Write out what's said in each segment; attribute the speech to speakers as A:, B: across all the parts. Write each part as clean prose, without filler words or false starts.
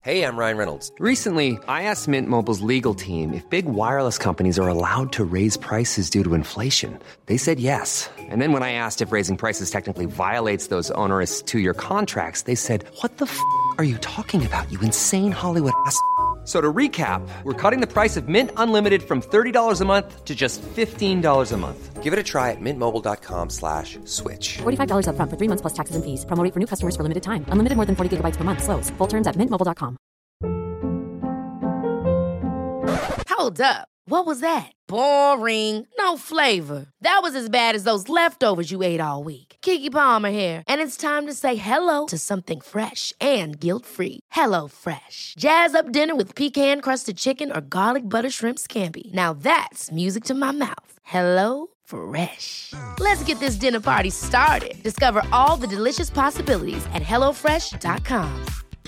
A: Hey, I'm Ryan Reynolds.
B: Recently, I asked Mint Mobile's legal team if big wireless companies are allowed to raise prices due to inflation. They said yes. And then when I asked if raising prices technically violates those onerous two-year contracts, they said, "What the f*** are you talking about, you insane Hollywood ass?" So to recap, we're cutting the price of Mint Unlimited from $30 a month to just $15 a month.
A: Give it a try at mintmobile.com/switch.
C: $45 up front for 3 months plus taxes and fees. Promo rate for new customers for limited time. Unlimited more than 40 gigabytes per month. Slows full terms at mintmobile.com.
D: Hold up. What was that? Boring. No flavor. That was as bad as those leftovers you ate all week. Keke Palmer here, and it's time to say hello to something fresh and guilt-free. Hello Fresh. Jazz up dinner with pecan-crusted chicken or garlic butter shrimp scampi. Now that's music to my mouth. Hello Fresh. Let's get this dinner party started. Discover all the delicious possibilities at hellofresh.com.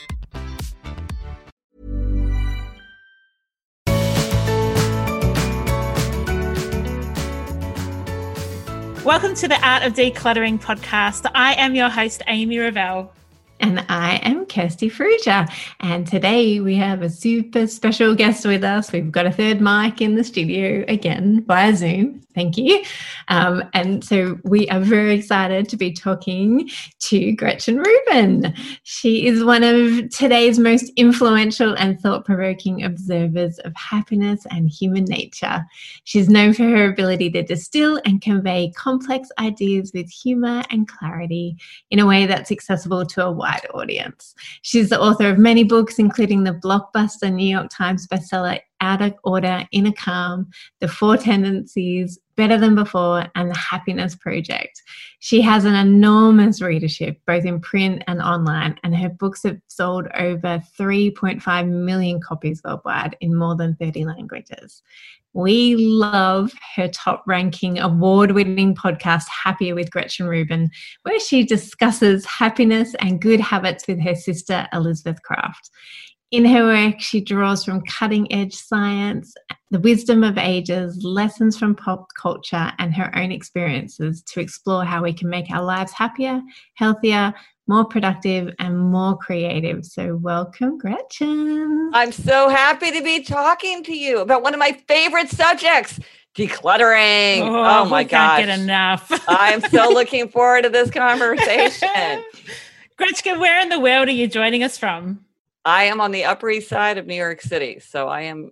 E: Welcome to the Art of Decluttering podcast. I am your host, Amy Revell.
F: And I am Kirsty Fruja. And today we have a super special guest with us. We've got a third mic in the studio again via Zoom. Thank you. And so we are very excited to be talking to Gretchen Rubin. She is one of today's most influential and thought-provoking observers of happiness and human nature. She's known for her ability to distill and convey complex ideas with humor and clarity in a way that's accessible to a wide audience. She's the author of many books, including the blockbuster New York Times bestseller Out of Order, Inner Calm, The Four Tendencies, Better Than Before, and The Happiness Project. She has an enormous readership, both in print and online, and her books have sold over 3.5 million copies worldwide in more than 30 languages. We love her top-ranking, award-winning podcast, Happier with Gretchen Rubin, where she discusses happiness and good habits with her sister, Elizabeth Craft. In her work, she draws from cutting-edge science, the wisdom of ages, lessons from pop culture, and her own experiences to explore how we can make our lives happier, healthier, more productive, and more creative. So welcome, Gretchen.
G: I'm so happy to be talking to you about one of my favorite subjects, decluttering. Oh my gosh.
E: Can't get enough.
G: I'm so looking forward to this conversation.
E: Gretchen, where in the world are you joining us from?
G: I am on the Upper East Side of New York City. So I am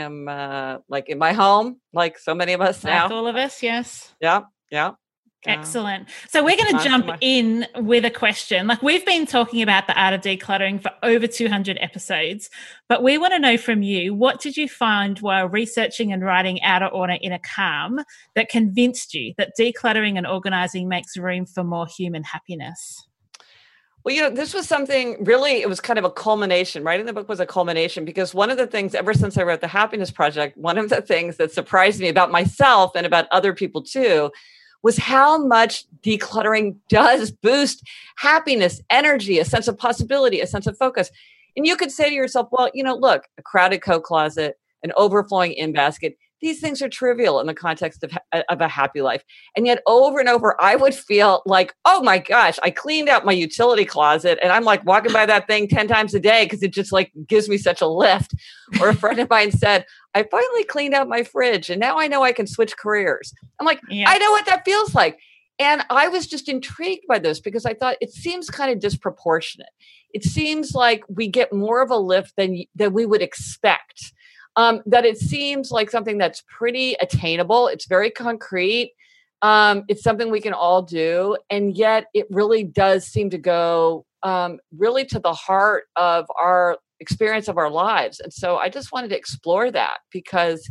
G: like in my home, like so many of us now.
E: Like all of us, yes.
G: Yeah.
E: Excellent. So we're going to jump in with a question. Like, we've been talking about the art of decluttering for over 200 episodes, but we want to know from you, what did you find while researching and writing Out of Order, Inner Calm that convinced you that decluttering and organizing makes room for more human happiness?
G: Well, this was something really, it was kind of a culmination. Writing the book was a culmination because one of the things, ever since I wrote The Happiness Project, one of the things that surprised me about myself and about other people too, was how much decluttering does boost happiness, energy, a sense of possibility, a sense of focus. And you could say to yourself, well, look, a crowded coat closet, an overflowing in basket, these things are trivial in the context of a happy life. And yet over and over, I would feel like, oh my gosh, I cleaned out my utility closet and I'm like walking by that thing 10 times a day because it just like gives me such a lift. Or a friend of mine said, I finally cleaned out my fridge and now I know I can switch careers. I'm like, yeah. I know what that feels like. And I was just intrigued by this because I thought it seems kind of disproportionate. It seems like we get more of a lift than we would expect. That it seems like something that's pretty attainable. It's very concrete. It's something we can all do. And yet it really does seem to go really to the heart of our experience of our lives. And so I just wanted to explore that because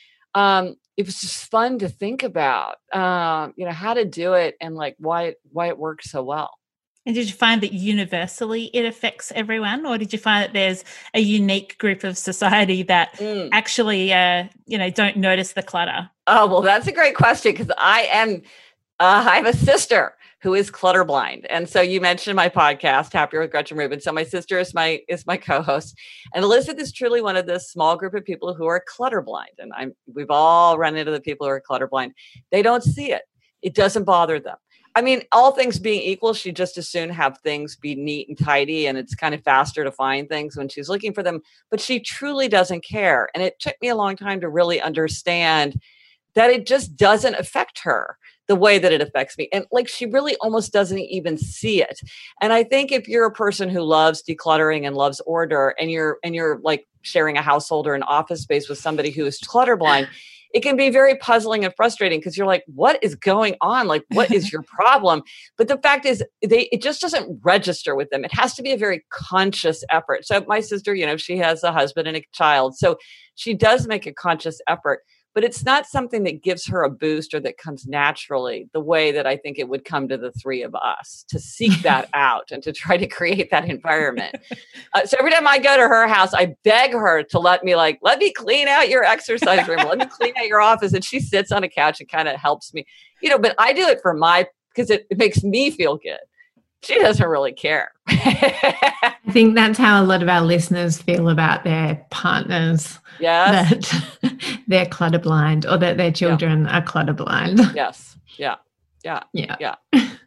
G: it was just fun to think about, how to do it and like why it works so well.
E: And did you find that universally it affects everyone, or did you find that there's a unique group of society that actually, don't notice the clutter?
G: Oh, well, that's a great question because I have a sister who is clutter blind. And so you mentioned my podcast, Happier with Gretchen Rubin. So my sister is my co-host. And Elizabeth is truly one of this small group of people who are clutter blind. And we've all run into the people who are clutter blind. They don't see it. It doesn't bother them. I mean, all things being equal, she'd just as soon have things be neat and tidy, and it's kind of faster to find things when she's looking for them. But she truly doesn't care. And it took me a long time to really understand that it just doesn't affect her the way that it affects me. And like, she really almost doesn't even see it. And I think if you're a person who loves decluttering and loves order, and you're like sharing a household or an office space with somebody who is clutter blind, it can be very puzzling and frustrating because you're like, what is going on? Like, what is your problem? But the fact is, it just doesn't register with them. It has to be a very conscious effort. So my sister, she has a husband and a child. So she does make a conscious effort, but it's not something that gives her a boost or that comes naturally the way that I think it would come to the three of us to seek that out and to try to create that environment. So every time I go to her house, I beg her to let me clean out your exercise room. Let me clean out your office. And she sits on a couch and kind of helps me, but I do it because it makes me feel good. She doesn't really care.
F: I think that's how a lot of our listeners feel about their partners.
G: Yes.
F: That they're clutter blind, or that their children are clutter blind.
G: Yes. Yeah.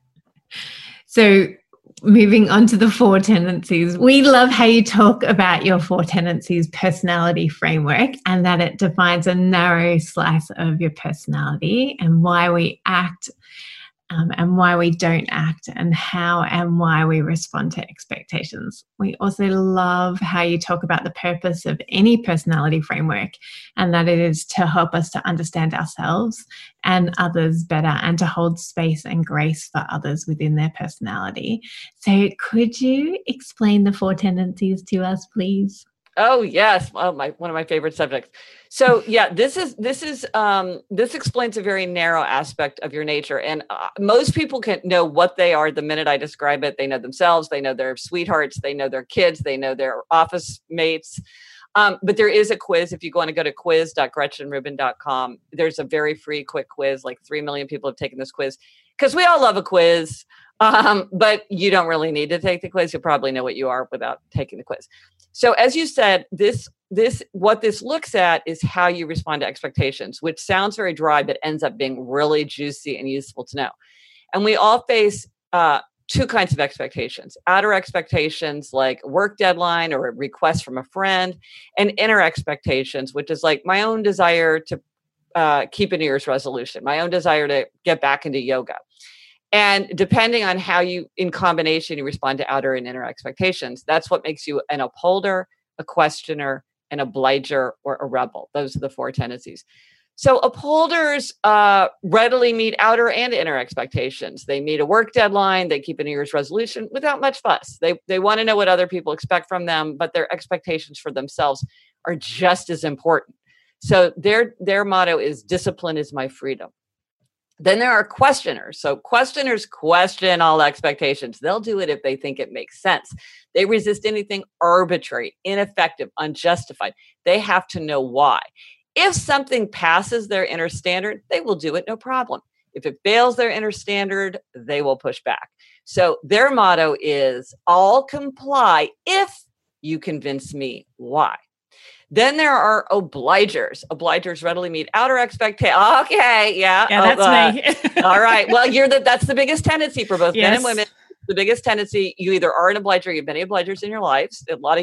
F: So moving on to the 4 tendencies, we love how you talk about your 4 tendencies personality framework, and that it defines a narrow slice of your personality and why we act and why we don't act, and how and why we respond to expectations. We also love how you talk about the purpose of any personality framework, and that it is to help us to understand ourselves and others better, and to hold space and grace for others within their personality. So could you explain the 4 tendencies to us, please?
G: Oh yes, one of my favorite subjects. So yeah, this explains a very narrow aspect of your nature, and most people can know what they are the minute I describe it. They know themselves, they know their sweethearts, they know their kids, they know their office mates. But there is a quiz. If you want to go to quiz.gretchenrubin.com, there's a very free quick quiz. Like 3 million people have taken this quiz because we all love a quiz. But you don't really need to take the quiz. You'll probably know what you are without taking the quiz. So as you said, what this looks at is how you respond to expectations, which sounds very dry, but ends up being really juicy and useful to know. And we all face 2 kinds of expectations: outer expectations, like work deadline or a request from a friend, and inner expectations, which is like my own desire to keep a New Year's resolution, my own desire to get back into yoga. And depending on how in combination, you respond to outer and inner expectations, that's what makes you an upholder, a questioner, an obliger, or a rebel. Those are the 4 tendencies. So upholders readily meet outer and inner expectations. They meet a work deadline. They keep a New Year's resolution without much fuss. They want to know what other people expect from them, but their expectations for themselves are just as important. So their motto is discipline is my freedom. Then there are questioners. So questioners question all expectations. They'll do it if they think it makes sense. They resist anything arbitrary, ineffective, unjustified. They have to know why. If something passes their inner standard, they will do it, no problem. If it fails their inner standard, they will push back. So their motto is, I'll comply if you convince me why. Then there are obligers. Obligers readily meet outer expectations. Okay, yeah.
E: Yeah, that's me.
G: All right. Well, that's the biggest tendency for both men and women. The biggest tendency, you either are an obliger, you have many obligers in your lives, a lot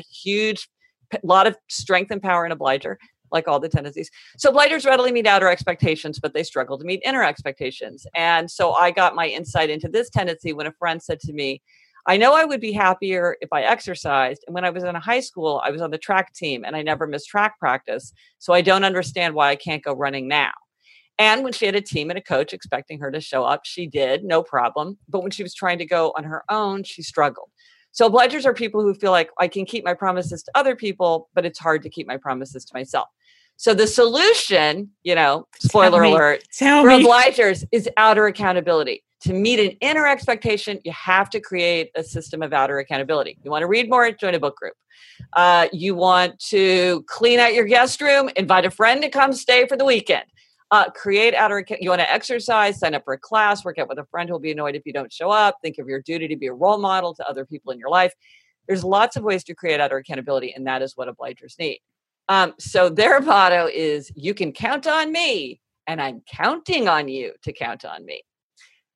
G: of strength and power in obliger, like all the tendencies. So obligers readily meet outer expectations, but they struggle to meet inner expectations. And so I got my insight into this tendency when a friend said to me, I know I would be happier if I exercised. And when I was in high school, I was on the track team and I never missed track practice. So I don't understand why I can't go running now. And when she had a team and a coach expecting her to show up, she did, no problem. But when she was trying to go on her own, she struggled. So obligers are people who feel like I can keep my promises to other people, but it's hard to keep my promises to myself. So the solution, spoiler alert, for obligers is outer accountability. To meet an inner expectation, you have to create a system of outer accountability. You want to read more? Join a book group. You want to clean out your guest room? Invite a friend to come stay for the weekend. Create outer. You want to exercise? Sign up for a class. Work out with a friend who will be annoyed if you don't show up. Think of your duty to be a role model to other people in your life. There's lots of ways to create outer accountability, and that is what obligers need. So their motto is, you can count on me, and I'm counting on you to count on me.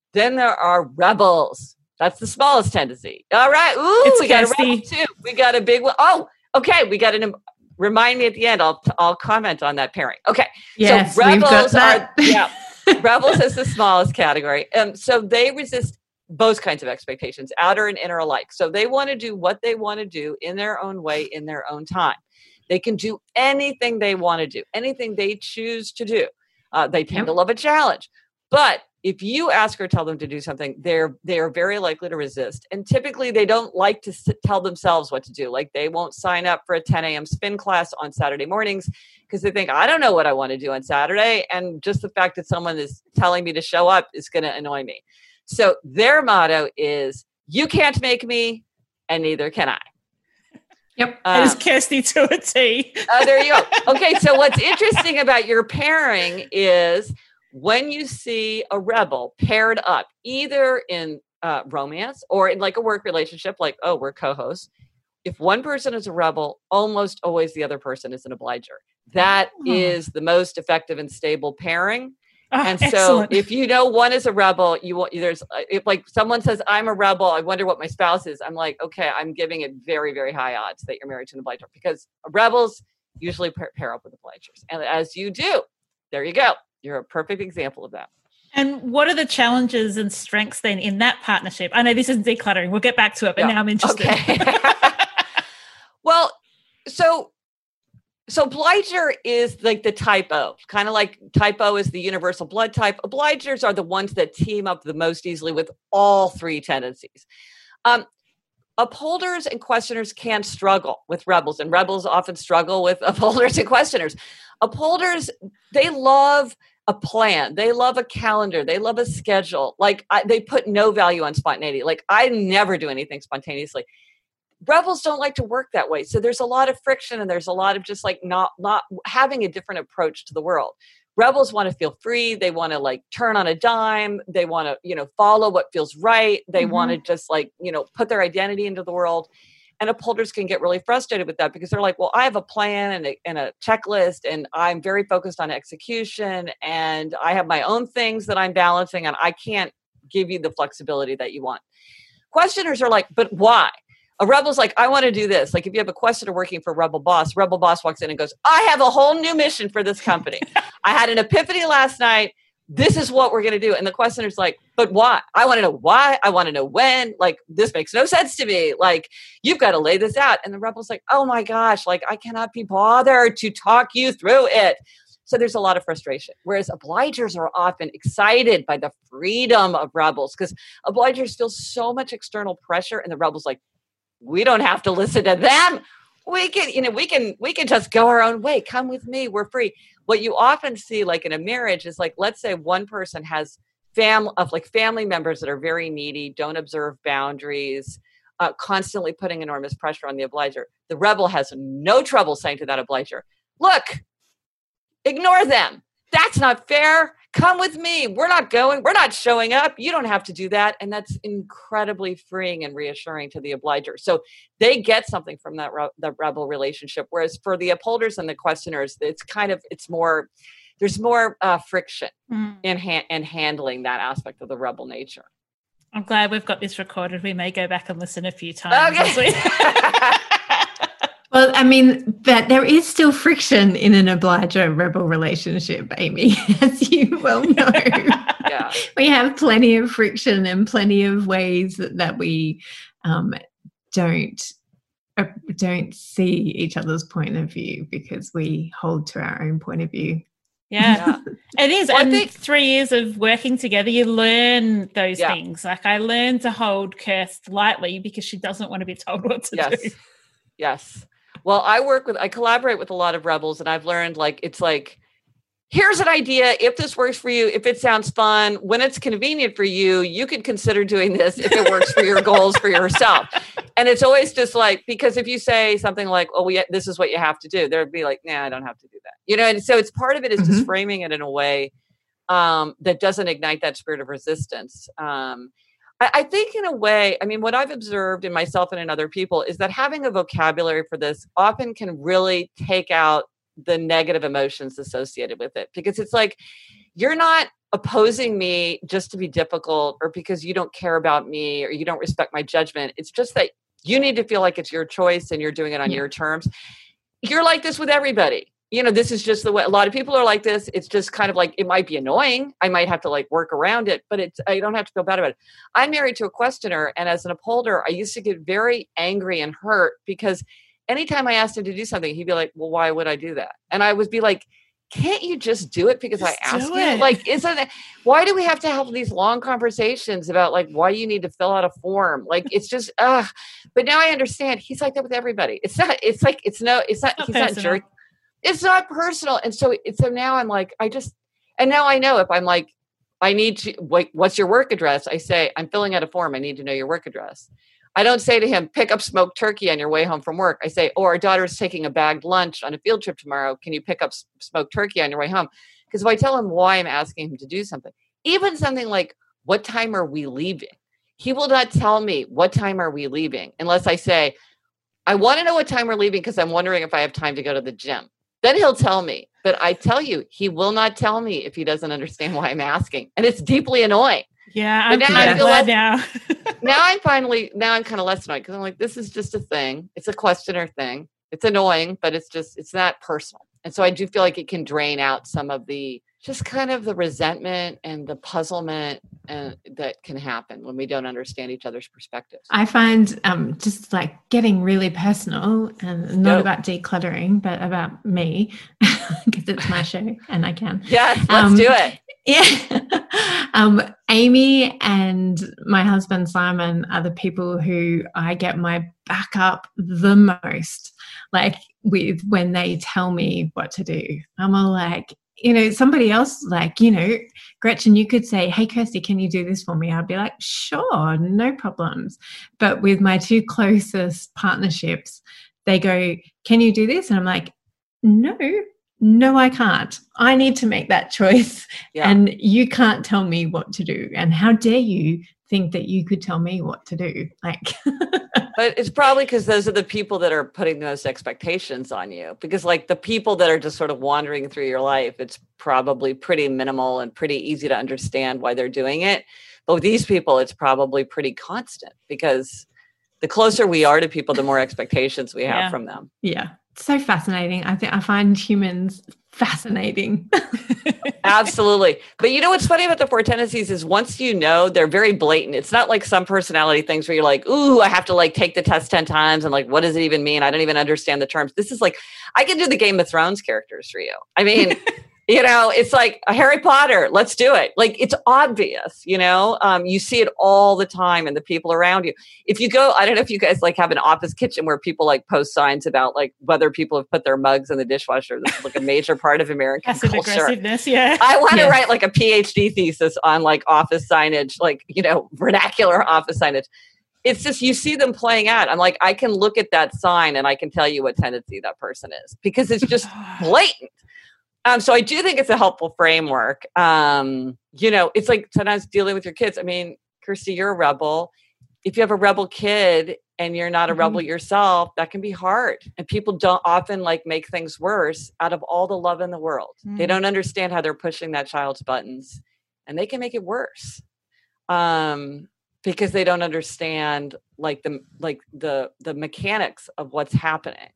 G: Then there are rebels. That's the smallest tendency. All right. Ooh, we got a rebel too. We got a big one. Oh, okay. We got an. Remind me at the end. I'll comment on that pairing. Okay.
F: Yes,
G: so rebels are
E: rebels
G: is the smallest category. So they resist both kinds of expectations, outer and inner alike. So they want to do what they want to do in their own way, in their own time. They can do anything they want to do, anything they choose to do. They tend to love a challenge. But if you ask or tell them to do something, they are very likely to resist. And typically they don't like to tell themselves what to do. Like they won't sign up for a 10 a.m. spin class on Saturday mornings because they think, I don't know what I want to do on Saturday. And just the fact that someone is telling me to show up is going to annoy me. So their motto is, you can't make me, and neither can I.
E: Yep. That is Kirsty to a T.
G: There you go. Okay. So what's interesting about your pairing is when you see a rebel paired up, either in romance or in like a work relationship, like, oh, we're co-hosts. If one person is a rebel, almost always the other person is an obliger. That is the most effective and stable pairing. And so
E: excellent.
G: if you know one is a rebel, if like someone says, I'm a rebel, I wonder what my spouse is. I'm like, okay, I'm giving it very, very high odds that you're married to an obliger, because rebels usually pair up with obligers. And as you do, there you go. You're a perfect example of that.
E: And what are the challenges and strengths then in that partnership? I know this is decluttering. We'll get back to it, but now I'm interested.
G: Okay. Well, so obliger is like the type O, kind of like type O is the universal blood type. Obligers are the ones that team up the most easily with all three tendencies. Upholders and questioners can struggle with rebels, and rebels often struggle with upholders and questioners. Upholders, they love a plan. They love a calendar. They love a schedule. Like they put no value on spontaneity. Like I never do anything spontaneously. Rebels don't like to work that way. So there's a lot of friction, and there's a lot of just like not having a different approach to the world. Rebels want to feel free. They want to like turn on a dime. They want to, follow what feels right. They want to just like, put their identity into the world. And upholders can get really frustrated with that because they're like, well, I have a plan and a checklist, and I'm very focused on execution, and I have my own things that I'm balancing, and I can't give you the flexibility that you want. Questioners are like, but why? A rebel's like, I want to do this. Like if you have a questioner working for rebel boss walks in and goes, I have a whole new mission for this company. I had an epiphany last night. This is what we're going to do. And the questioner's like, but why? I want to know why. I want to know when. Like, this makes no sense to me. Like, you've got to lay this out. And the rebel's like, oh my gosh, like I cannot be bothered to talk you through it. So there's a lot of frustration. Whereas obligers are often excited by the freedom of rebels, because obligers feel so much external pressure, and the rebel's like, we don't have to listen to them. We can just go our own way. Come with me. We're free. What you often see, like in a marriage, is like, let's say one person has family members that are very needy, don't observe boundaries, constantly putting enormous pressure on the obliger. The rebel has no trouble saying to that obliger, look, ignore them. That's not fair. Come with me. We're not showing up. You don't have to do that. And that's incredibly freeing and reassuring to the obliger. So they get something from that the rebel relationship. Whereas for the upholders and the questioners, there's more friction in handling that aspect of the rebel nature.
E: I'm glad we've got this recorded. We may go back and listen a few times. Okay.
F: Well, I mean, but there is still friction in an obliger-rebel relationship, Amy, as you well know.
G: Yeah.
F: We have plenty of friction and plenty of ways that we don't see each other's point of view because we hold to our own point of view.
E: Yeah. It is. Well, I think 3 years of working together, you learn those things. Like I learned to hold Kirst lightly because she doesn't want to be told what to do.
G: Yes. Well, I collaborate with a lot of rebels, and I've learned it's like, here's an idea. If this works for you, if it sounds fun, when it's convenient for you, you could consider doing this if it works for your goals for yourself. And it's always just like, because if you say something like, oh, this is what you have to do, there'd be like, nah, I don't have to do that. And so it's part of it is just framing it in a way that doesn't ignite that spirit of resistance. I think in a way, I mean, what I've observed in myself and in other people is that having a vocabulary for this often can really take out the negative emotions associated with it, because it's like, you're not opposing me just to be difficult or because you don't care about me or you don't respect my judgment. It's just that you need to feel like it's your choice and you're doing it on your terms. You're like this with everybody. This is just the way a lot of people are like this. It's just kind of like, it might be annoying. I might have to like work around it, but I don't have to feel bad about it. I'm married to a questioner, and as an upholder, I used to get very angry and hurt because anytime I asked him to do something, he'd be like, well, why would I do that? And I would be like, can't you just do it because I asked you? Like, why do we have to have these long conversations about like why you need to fill out a form? Like, it's just, but now I understand he's like that with everybody. He's not jerk. It's not personal. And so now I'm like, and now I know if I'm like, I need to, like, what's your work address? I say, I'm filling out a form. I need to know your work address. I don't say to him, pick up smoked turkey on your way home from work. I say, our daughter's taking a bagged lunch on a field trip tomorrow. Can you pick up smoked turkey on your way home? Because if I tell him why I'm asking him to do something, even something like, what time are we leaving? He will not tell me what time are we leaving unless I say, I want to know what time we're leaving because I'm wondering if I have time to go to the gym. Then he'll tell me. But I tell you, he will not tell me if he doesn't understand why I'm asking. And it's deeply annoying.
E: Yeah, I'm glad now.
G: now I'm kind of less annoyed because I'm like, this is just a thing. It's a questioner thing. It's annoying, but it's not personal. And so I do feel like it can drain out some of the just kind of the resentment and the puzzlement that can happen when we don't understand each other's perspectives.
F: I find just like getting really personal and not about decluttering, but about me because it's my show and I can.
G: Yes, let's do it.
F: Yeah. Amy and my husband Simon are the people who I get my back up the most, like with when they tell me what to do. I'm all like, somebody else, like, Gretchen, you could say, hey, Kirsty, can you do this for me? I'd be like, sure, no problems. But with my two closest partnerships, they go, can you do this? And I'm like, no, I can't. I need to make that choice. Yeah. And you can't tell me what to do. And how dare you think that you could tell me what to do? Like,
G: but it's probably because those are the people that are putting those expectations on you. Because like the people that are just sort of wandering through your life, it's probably pretty minimal and pretty easy to understand why they're doing it. But with these people, it's probably pretty constant because the closer we are to people, the more expectations we have from them.
F: Yeah. So fascinating. I find humans fascinating.
G: Absolutely. But what's funny about the four tendencies is once they're very blatant. It's not like some personality things where you're like, ooh, I have to like take the test 10 times and like, what does it even mean? I don't even understand the terms. This is like, I can do the Game of Thrones characters for you. I mean, it's like a Harry Potter. Let's do it. Like, it's obvious, you see it all the time in the people around you. If you go, I don't know if you guys like have an office kitchen where people like post signs about like whether people have put their mugs in the dishwasher. This is like a major part of American
E: passive
G: culture.
E: Aggressiveness, yeah.
G: I want to write like a PhD thesis on like office signage, like, vernacular office signage. It's just, you see them playing out. I'm like, I can look at that sign and I can tell you what tendency that person is because it's just blatant. So I do think it's a helpful framework. It's like sometimes dealing with your kids. I mean, Kirsty, you're a rebel. If you have a rebel kid and you're not a rebel yourself, that can be hard. And people don't often like make things worse out of all the love in the world. They don't understand how they're pushing that child's buttons and they can make it worse. Because they don't understand like the mechanics of what's happening.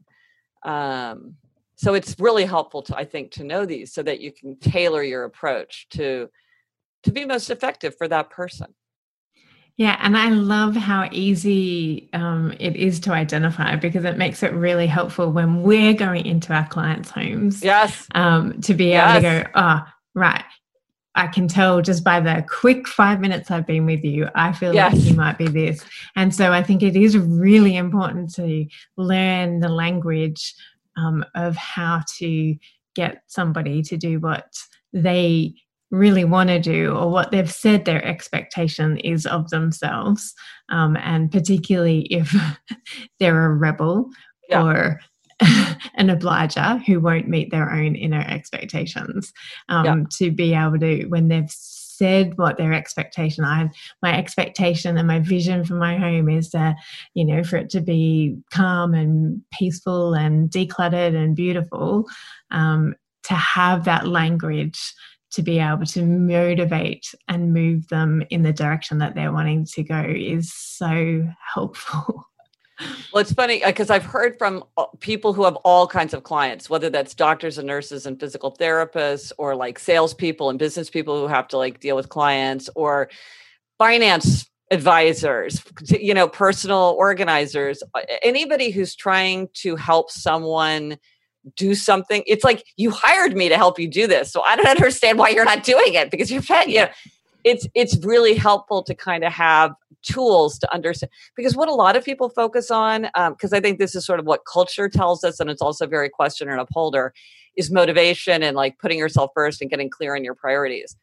G: So it's really helpful to know these so that you can tailor your approach to be most effective for that person.
F: Yeah. And I love how easy it is to identify because it makes it really helpful when we're going into our clients' homes.
G: Yes.
F: To be able to go, right. I can tell just by the quick 5 minutes I've been with you, I feel like you might be this. And so I think it is really important to learn the language of how to get somebody to do what they really want to do or what they've said their expectation is of themselves. And particularly if they're a rebel or an obliger who won't meet their own inner expectations, to be able to, when they've said what their expectation, my expectation and my vision for my home is that, for it to be calm and peaceful and decluttered and beautiful, to have that language to be able to motivate and move them in the direction that they're wanting to go is so helpful.
G: Well, it's funny because I've heard from people who have all kinds of clients, whether that's doctors and nurses and physical therapists, or like salespeople and business people who have to like deal with clients, or finance advisors, you know, personal organizers, anybody who's trying to help someone do something. It's like, you hired me to help you do this, so I don't understand why you're not doing it, because you're paying, you know. It's really helpful to kind of have tools to understand, because what a lot of people focus on, because I think this is sort of what culture tells us, and it's also very questioner and upholder, is motivation and like putting yourself first and getting clear on your priorities.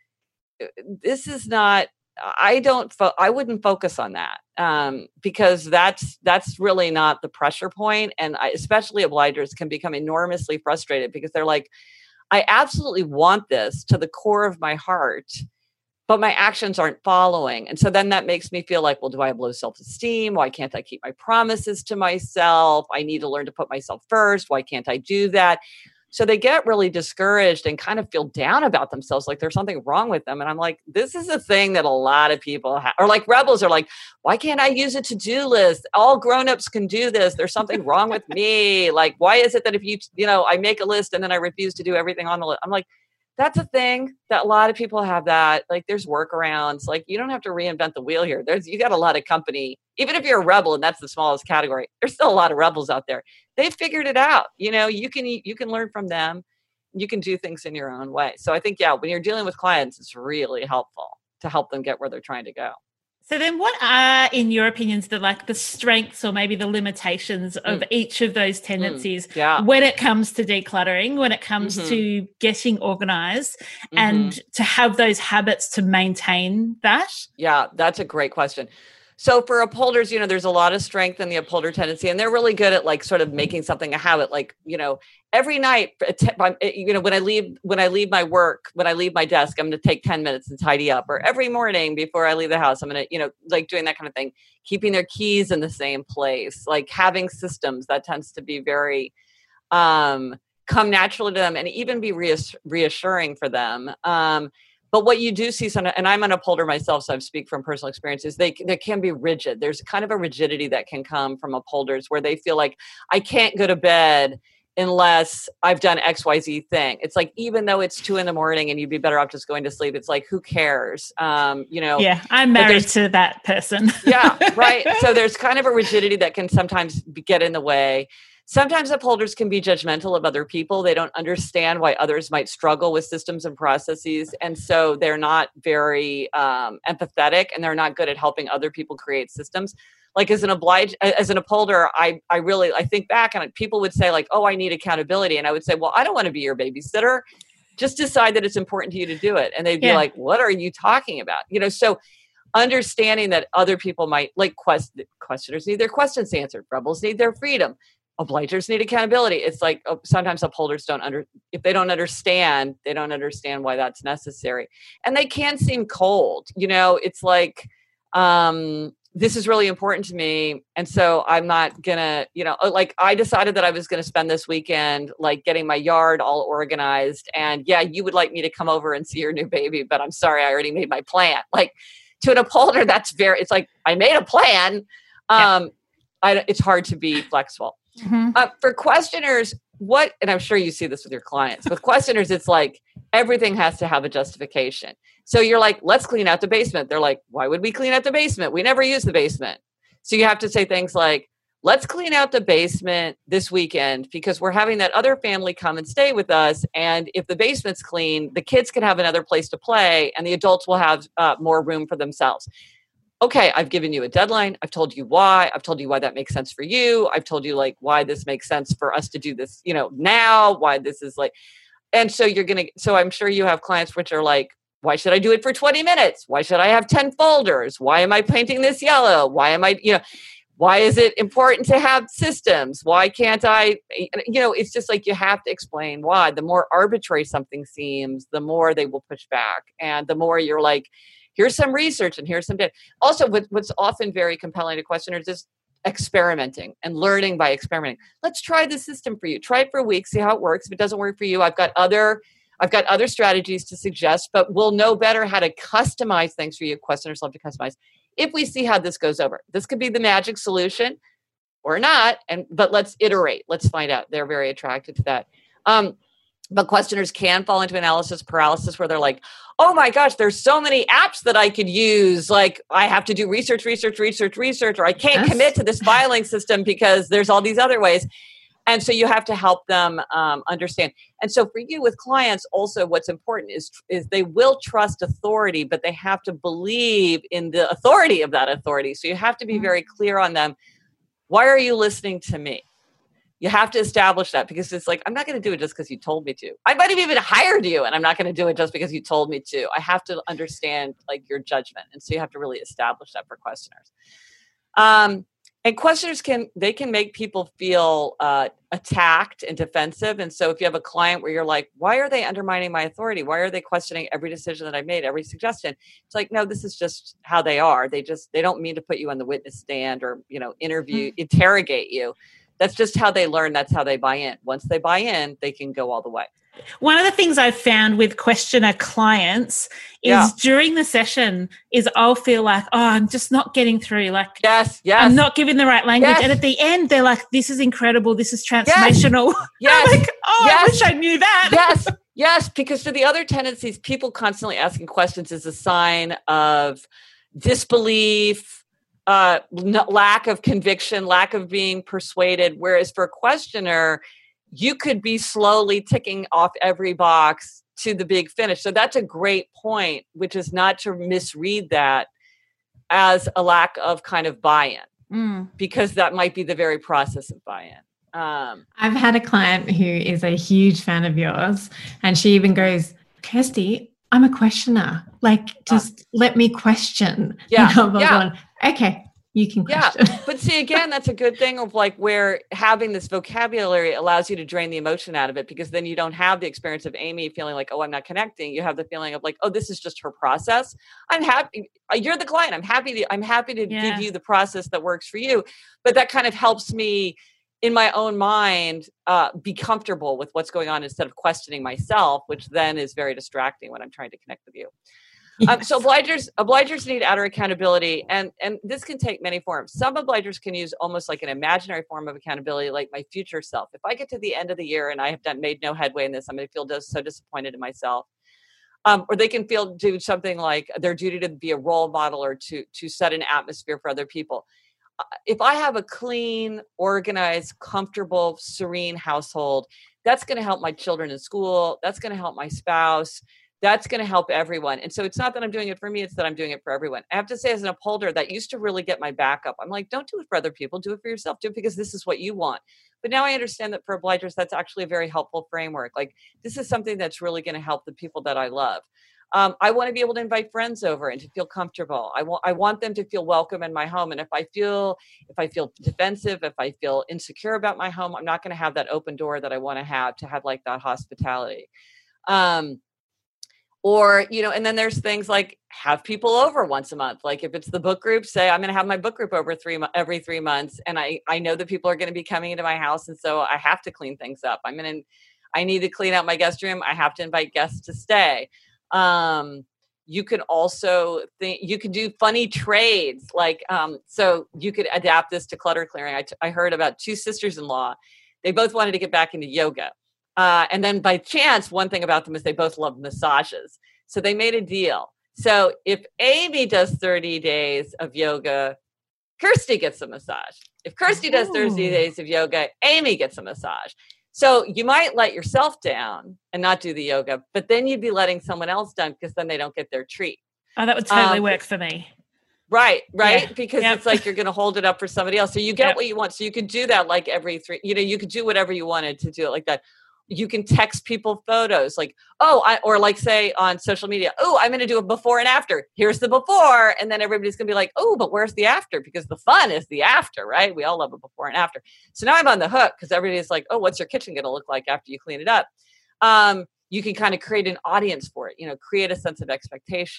G: This is not, I wouldn't focus on that, because that's really not the pressure point. And especially obligers can become enormously frustrated because they're like, I absolutely want this to the core of my heart, but my actions aren't following. And so then that makes me feel like, well, do I have low self-esteem? Why can't I keep my promises to myself? I need to learn to put myself first. Why can't I do that? So they get really discouraged and kind of feel down about themselves, like there's something wrong with them. And I'm like, this is a thing that a lot of people have, or like rebels are like, why can't I use a to-do list? All grownups can do this. There's something wrong with me. Like, why is it that if I make a list and then I refuse to do everything on the list? I'm like, that's a thing that a lot of people have that. Like, there's workarounds. Like, you don't have to reinvent the wheel here. You got a lot of company, even if you're a rebel and that's the smallest category, there's still a lot of rebels out there. They figured it out. You know, you can learn from them. You can do things in your own way. So I think, yeah, when you're dealing with clients, it's really helpful to help them get where they're trying to go.
E: So then what are, in your opinions, the strengths or maybe the limitations of each of those tendencies when it comes to decluttering, when it comes to getting organized and to have those habits to maintain that? Yeah, that's a great question. So for upholders, you know, there's a lot of strength in the upholder tendency, and they're really good at like sort of making something a habit. Like, you know, every night, you know, when I leave my work, when I leave my desk, I'm going to take 10 minutes and tidy up. Or every morning before I leave the house, I'm going to, you know, like doing that kind of thing, keeping their keys in the same place, like having systems that tends to be very come naturally to them and even be reassuring for them. But what you do see sometimes, and I'm an upholder myself, so I speak from personal experiences, they can be rigid. There's kind of a rigidity that can come from upholders where they feel like, I can't go to bed unless I've done XYZ thing. It's like, even though it's 2 a.m. and you'd be better off just going to sleep, it's like, who cares? You know? Yeah, I'm married to that person. Yeah, right. So there's kind of a rigidity that can sometimes get in the way. Sometimes upholders can be judgmental of other people. They don't understand why others might struggle with systems and processes. And so they're not very empathetic, and they're not good at helping other people create systems. Like as an upholder, I think back and people would say like, oh, I need accountability. And I would say, well, I don't want to be your babysitter. Just decide that it's important to you to do it. And they'd be like, what are you talking about? You know, so understanding that other people might like questioners need their questions answered. Rebels need their freedom. Obligers need accountability. It's like sometimes upholders if they don't understand why that's necessary. And they can seem cold. You know, it's like, this is really important to me. And so I'm not gonna, you know, like I decided that I was going to spend this weekend, like getting my yard all organized. And yeah, you would like me to come over and see your new baby, but I'm sorry, I already made my plan. Like to an upholder, it's like, I made a plan. It's hard to be flexible. For questioners, and I'm sure you see this with your clients, with questioners, it's like everything has to have a justification. So you're like, let's clean out the basement. They're like, why would we clean out the basement? We never use the basement. So you have to say things like, let's clean out the basement this weekend because we're having that other family come and stay with us. And if the basement's clean, the kids can have another place to play and the adults will have more room for themselves. Okay, I've given you a deadline. I've told you why. I've told you why that makes sense for you. I've told you like why this makes sense for us to do this, you know, now, why this is like, and so so I'm sure you have clients which are like, why should I do it for 20 minutes? Why should I have 10 folders? Why am I painting this yellow? Why am I, you know, why is it important to have systems? Why can't I, you know, it's just like, you have to explain why. The more arbitrary something seems, the more they will push back. And the more you're like, here's some research and here's some data. Also, what's often very compelling to questioners is experimenting and learning by experimenting. Let's try the system for you. Try it for a week, see how it works. If it doesn't work for you, I've got other
G: I've got other strategies to suggest, but we'll know better how to customize things for you. Questioners love to customize. If we see how this goes over, this could be the magic solution or not. But let's iterate. Let's find out. They're very attracted to that. But questioners can fall into analysis paralysis where they're like, oh my gosh, there's so many apps that I could use. Like I have to do research, or I can't commit to this filing system because there's all these other ways. And so you have to help them understand. And so for you with clients also what's important is they will trust authority, but they have to believe in the authority of that authority. So you have to be very clear on them. Why are you listening to me? You have to establish that because it's like, I'm not going to do it just because you told me to. I might have even hired you and I'm not going to do it just because you told me to. I have to understand like your judgment. And so you have to really establish that for questioners. And questioners can make people feel attacked and defensive. And so if you have a client where you're like, why are they undermining my authority? Why are they questioning every decision that I've made, every suggestion? It's like, no, this is just how they are. They don't mean to put you on the witness stand or, interrogate you. That's just how they learn. That's how they buy in. Once they buy in, they can go all the way.
E: One of the things I've found with questioner clients is during the session is I'll feel like, oh, I'm just not getting through. Like,
G: yes.
E: I'm not giving the right language.
G: Yes.
E: And at the end, they're like, this is incredible. This is transformational.
G: Yes.
E: I'm like, I wish I knew that.
G: Yes. Because to the other tendencies, people constantly asking questions is a sign of disbelief, lack of conviction, lack of being persuaded. Whereas for a questioner, you could be slowly ticking off every box to the big finish. So that's a great point, which is not to misread that as a lack of kind of buy-in, because that might be the very process of buy-in.
F: I've had a client who is a huge fan of yours, and she even goes, Kirsty, I'm a questioner. Like, just let me question.
G: Yeah.
F: Okay, you can question.
G: Yeah, but see, again, that's a good thing of like where having this vocabulary allows you to drain the emotion out of it, because then you don't have the experience of Amy feeling like, oh, I'm not connecting. You have the feeling of like, oh, this is just her process. I'm happy. You're the client. I'm happy to give you the process that works for you. But that kind of helps me in my own mind be comfortable with what's going on instead of questioning myself, which then is very distracting when I'm trying to connect with you. Yes. So obligers need outer accountability, and this can take many forms. Some obligers can use almost like an imaginary form of accountability, like my future self. If I get to the end of the year and I have made no headway in this, I'm going to feel so disappointed in myself. Or they can do something like their duty to be a role model or to set an atmosphere for other people. If I have a clean, organized, comfortable, serene household, that's going to help my children in school. That's going to help my spouse. That's going to help everyone. And so it's not that I'm doing it for me, it's that I'm doing it for everyone. I have to say, as an upholder, that used to really get my back up. I'm like, don't do it for other people, do it for yourself, do it because this is what you want. But now I understand that for obligers, that's actually a very helpful framework. Like, this is something that's really going to help the people that I love. I want to be able to invite friends over and to feel comfortable. I want them to feel welcome in my home. And if I feel defensive, if I feel insecure about my home, I'm not going to have that open door that I want to have like that hospitality. Or, and then there's things like have people over once a month. Like if it's the book group, say I'm going to have my book group over every 3 months. And I know that people are going to be coming into my house. And so I have to clean things up. I need to clean out my guest room. I have to invite guests to stay. You can also you can do funny trades. Like, so you could adapt this to clutter clearing. I heard about two sisters-in-law. They both wanted to get back into yoga. And then by chance, one thing about them is they both love massages. So they made a deal. So if Amy does 30 days of yoga, Kirsty gets a massage. If Kirsty does 30 days of yoga, Amy gets a massage. So you might let yourself down and not do the yoga, but then you'd be letting someone else down because then they don't get their treat.
E: Oh, that would totally work for me.
G: Right. Yeah. Because it's like you're going to hold it up for somebody else. So you get what you want. So you could do that like every 3, you could do whatever you wanted to do it like that. You can text people photos like, or like say on social media, I'm going to do a before and after. Here's the before. And then everybody's going to be like, but where's the after? Because the fun is the after, right? We all love a before and after. So now I'm on the hook because everybody's like, what's your kitchen going to look like after you clean it up? You can kind of create an audience for it, create a sense of expectation.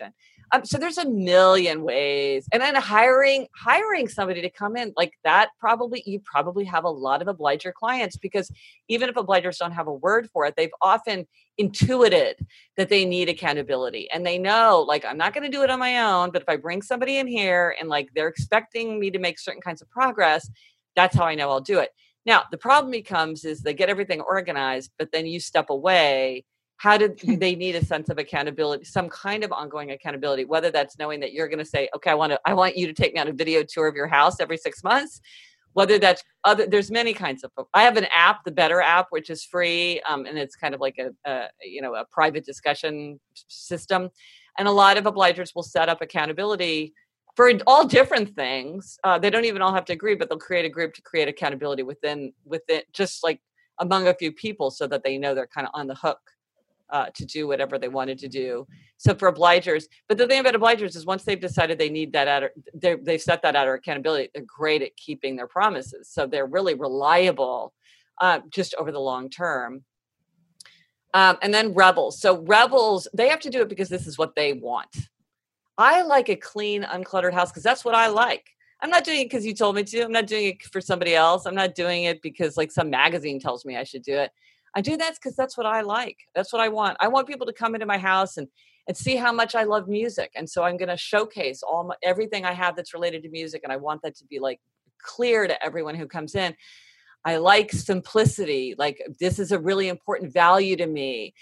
G: So there's a million ways. And then hiring somebody to come in like that, you probably have a lot of obliger clients, because even if obligers don't have a word for it, they've often intuited that they need accountability. And they know, like, I'm not going to do it on my own, but if I bring somebody in here and like they're expecting me to make certain kinds of progress, that's how I know I'll do it. Now, the problem becomes is they get everything organized, but then you step away. How do they need a sense of accountability, some kind of ongoing accountability, whether that's knowing that you're going to say, okay, I want you to take me on a video tour of your house every 6 months, whether that's there's many kinds of, I have an app, the Better app, which is free. And it's kind of like a private discussion system. And a lot of obligers will set up accountability for all different things. They don't even all have to agree, but they'll create a group to create accountability within just like among a few people, so that they know they're kind of on the hook to do whatever they wanted to do. So for obligers, but the thing about obligers is once they've decided they need that, they've set that outer accountability, they're great at keeping their promises. So they're really reliable just over the long term. And then rebels. So rebels, they have to do it because this is what they want. I like a clean, uncluttered house because that's what I like. I'm not doing it because you told me to. I'm not doing it for somebody else. I'm not doing it because like some magazine tells me I should do it. I do that because that's what I like. That's what I want. I want people to come into my house and see how much I love music. And so I'm going to showcase everything I have that's related to music. And I want that to be like clear to everyone who comes in. I like simplicity. Like this is a really important value to me.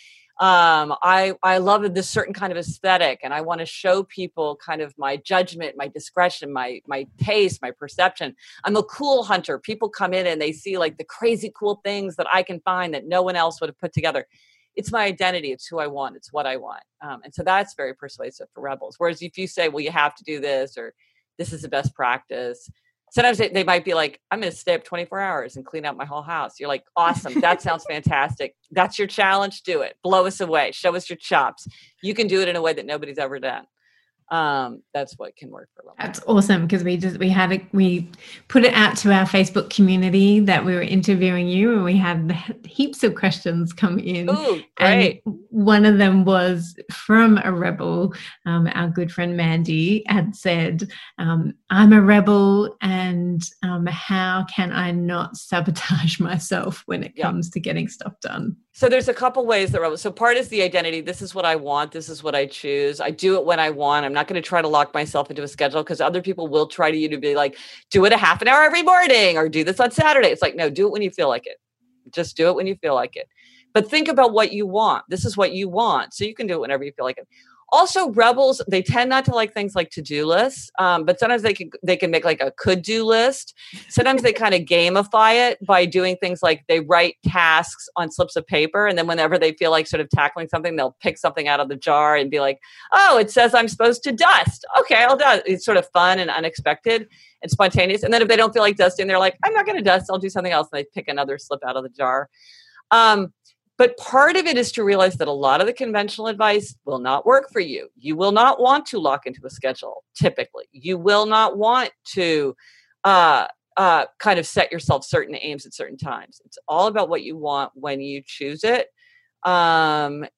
G: I love this certain kind of aesthetic, and I want to show people kind of my judgment, my discretion, my taste, my perception. I'm a cool hunter. People come in and they see like the crazy cool things that I can find that no one else would have put together. It's my identity. It's who I want. It's what I want. And so that's very persuasive for rebels. Whereas if you say, well, you have to do this, or this is the best practice, sometimes they might be like, I'm going to stay up 24 hours and clean out my whole house. You're like, awesome. That sounds fantastic. That's your challenge. Do it. Blow us away. Show us your chops. You can do it in a way that nobody's ever done. That's what can work for them.
F: That's awesome, because we put it out to our Facebook community that we were interviewing you, and we had heaps of questions come in.
G: Ooh, great.
F: And one of them was from a rebel. Our good friend Mandy had said, I'm a rebel, and how can I not sabotage myself when it comes to getting stuff done?
G: So there's a couple ways that rebel. So part is the identity. This is what I want. This is what I choose. I do it when I want. I'm not going to try to lock myself into a schedule, because other people will try to be like, do it a half an hour every morning, or do this on Saturday. It's like, no, do it when you feel like it. Just do it when you feel like it. But think about what you want. This is what you want. So you can do it whenever you feel like it. Also, rebels, they tend not to like things like to-do lists, but sometimes they can make like a could-do list. Sometimes they kind of gamify it by doing things like they write tasks on slips of paper, and then whenever they feel like sort of tackling something, they'll pick something out of the jar and be like, oh, it says I'm supposed to dust. Okay, I'll dust. It's sort of fun and unexpected and spontaneous. And then if they don't feel like dusting, they're like, I'm not going to dust. I'll do something else. And they pick another slip out of the jar. But part of it is to realize that a lot of the conventional advice will not work for you. You will not want to lock into a schedule, typically. You will not want to kind of set yourself certain aims at certain times. It's all about what you want when you choose it. The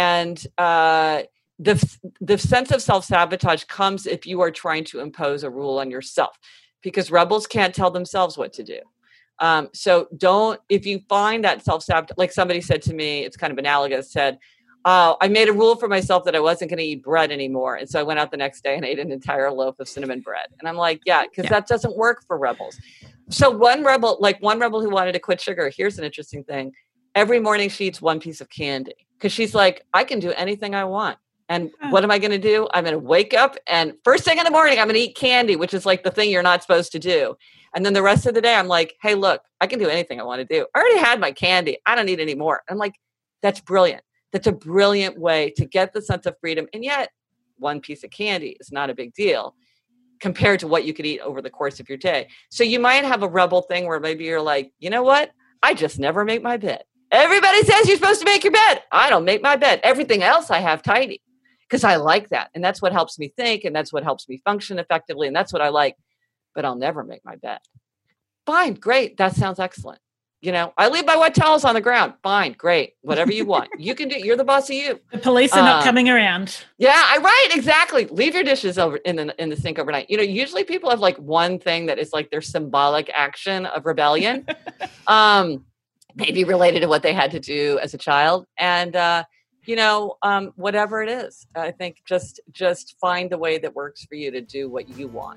G: sense of self-sabotage comes if you are trying to impose a rule on yourself, because rebels can't tell themselves what to do. So if you find that self-sabotage, like somebody said to me, it's kind of analogous, said, I made a rule for myself that I wasn't going to eat bread anymore. And so I went out the next day and ate an entire loaf of cinnamon bread. And I'm like, because that doesn't work for rebels. So one rebel who wanted to quit sugar, here's an interesting thing. Every morning she eats one piece of candy, because she's like, I can do anything I want. And what am I going to do? I'm going to wake up, and first thing in the morning, I'm going to eat candy, which is like the thing you're not supposed to do. And then the rest of the day, I'm like, hey, look, I can do anything I want to do. I already had my candy. I don't need any more. I'm like, that's brilliant. That's a brilliant way to get the sense of freedom. And yet one piece of candy is not a big deal compared to what you could eat over the course of your day. So you might have a rebel thing where maybe you're like, you know what? I just never make my bed. Everybody says you're supposed to make your bed. I don't make my bed. Everything else I have tidy, because I like that. And that's what helps me think. And that's what helps me function effectively. And that's what I like. But I'll never make my bed. Fine. Great. That sounds excellent. I leave my wet towels on the ground. Fine, great, whatever you want. You can do. You're the boss of you.
E: The police are not coming around.
G: Yeah, right, exactly. Leave your dishes over in the sink overnight. Usually people have like one thing that is like their symbolic action of rebellion, maybe related to what they had to do as a child, and whatever it is. I think just find the way that works for you to do what you want.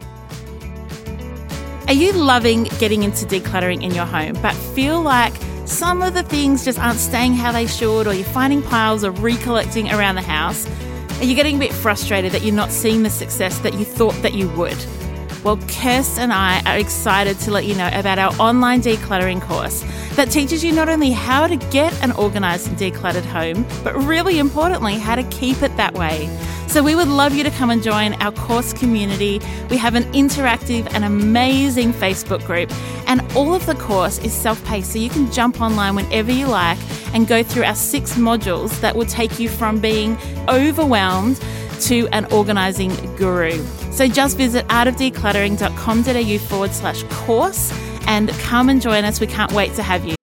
H: Are you loving getting into decluttering in your home, but feel like some of the things just aren't staying how they should, or you're finding piles of recollecting around the house? Are you getting a bit frustrated that you're not seeing the success that you thought that you would? Well, Kirst and I are excited to let you know about our online decluttering course that teaches you not only how to get an organised and decluttered home, but really importantly, how to keep it that way. So we would love you to come and join our course community. We have an interactive and amazing Facebook group, and all of the course is self-paced, so you can jump online whenever you like and go through our 6 modules that will take you from being overwhelmed to an organising guru. So just visit artofdecluttering.com.au/course and come and join us. We can't wait to have you.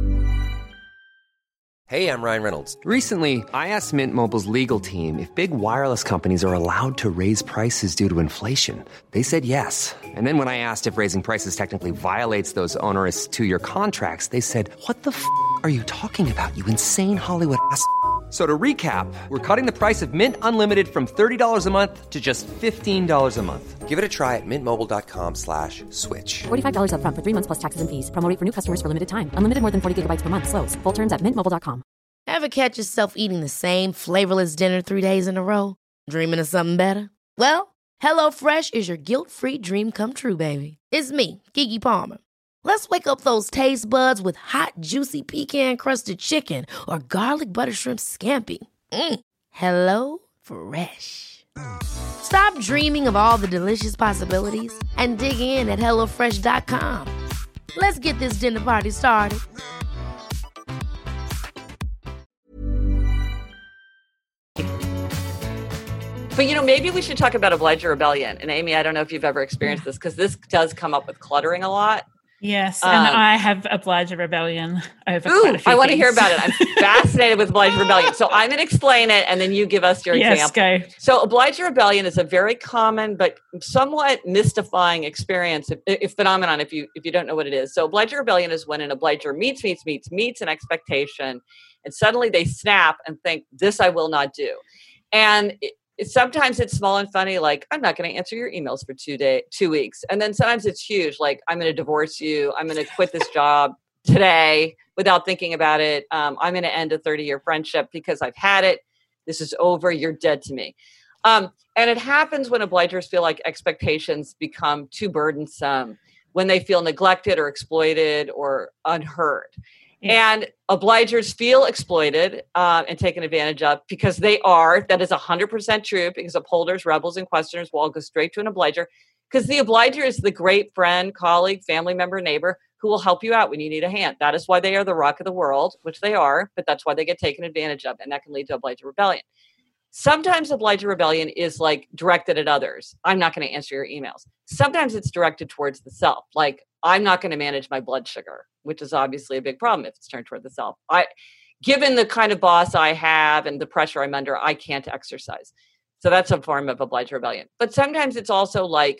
A: Hey, I'm Ryan Reynolds.
B: Recently, I asked Mint Mobile's legal team if big wireless companies are allowed to raise prices due to inflation. They said yes. And then when I asked if raising prices technically violates those onerous 2-year contracts, they said, "What the f*** are you talking about, you insane Hollywood ass?" So to recap, we're cutting the price of Mint Unlimited from $30 a month to just $15 a month.
A: Give it a try at mintmobile.com/switch.
C: $45 up front for 3 months plus taxes and fees. Promo rate for new customers for limited time. Unlimited more than 40 gigabytes per month. Slows full terms at mintmobile.com.
D: Ever catch yourself eating the same flavorless dinner 3 days in a row? Dreaming of something better? Well, HelloFresh is your guilt-free dream come true, baby. It's me, Keke Palmer. Let's wake up those taste buds with hot, juicy pecan-crusted chicken or garlic butter shrimp scampi. Hello Fresh. Stop dreaming of all the delicious possibilities and dig in at HelloFresh.com. Let's get this dinner party started.
G: But, maybe we should talk about Obliger Rebellion. And Amy, I don't know if you've ever experienced this, because this does come up with cluttering a lot.
E: Yes, and I have Obliger Rebellion over quite a few
G: I want to
E: things.
G: hear about it. I'm fascinated with Obliger Rebellion. So I'm going to explain it, and then you give us your example.
E: Go.
G: So Obliger Rebellion is a very common but somewhat mystifying experience, if phenomenon, if you don't know what it is. So Obliger Rebellion is when an obliger meets an expectation, and suddenly they snap and think, this I will not do. And sometimes it's small and funny, like, I'm not going to answer your emails for 2 weeks. And then sometimes it's huge, like, I'm going to divorce you. I'm going to quit this job today without thinking about it. I'm going to end a 30-year friendship because I've had it. This is over. You're dead to me. And it happens when obligers feel like expectations become too burdensome, when they feel neglected or exploited or unheard. Yeah. And obligers feel exploited and taken advantage of because they are. That is 100% true, because upholders, rebels, and questioners will all go straight to an obliger, because the obliger is the great friend, colleague, family member, neighbor who will help you out when you need a hand. That is why they are the rock of the world, which they are, but that's why they get taken advantage of, and that can lead to obliger rebellion. Sometimes obliger rebellion is like directed at others. I'm not going to answer your emails. Sometimes it's directed towards the self, like, I'm not going to manage my blood sugar, which is obviously a big problem if it's turned toward the self. Given the kind of boss I have and the pressure I'm under, I can't exercise. So that's a form of obliger rebellion. But sometimes it's also like,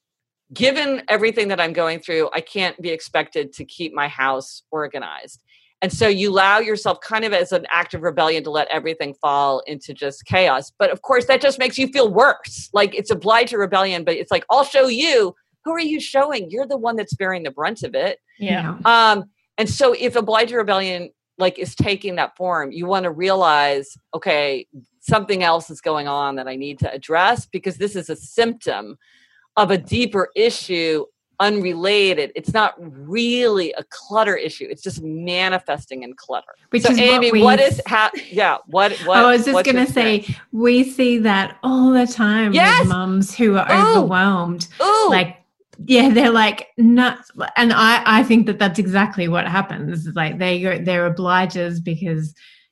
G: given everything that I'm going through, I can't be expected to keep my house organized. And so you allow yourself kind of as an act of rebellion to let everything fall into just chaos. But of course, that just makes you feel worse. Like, it's obliger rebellion, but it's like, I'll show you. Who are you showing? You're the one that's bearing the brunt of it.
E: Yeah.
G: And so if obliger rebellion is taking that form, you want to realize, okay, something else is going on that I need to address, because this is a symptom of a deeper issue, unrelated. It's not really a clutter issue. It's just manifesting in clutter.
F: Which
G: so
F: is
G: Amy,
F: what
G: I
F: was just going to say, we see that all the time with mums who are overwhelmed.
G: Ooh.
F: Like, yeah, they're like nuts. And I think that that's exactly what happens. Like, they're obligers because,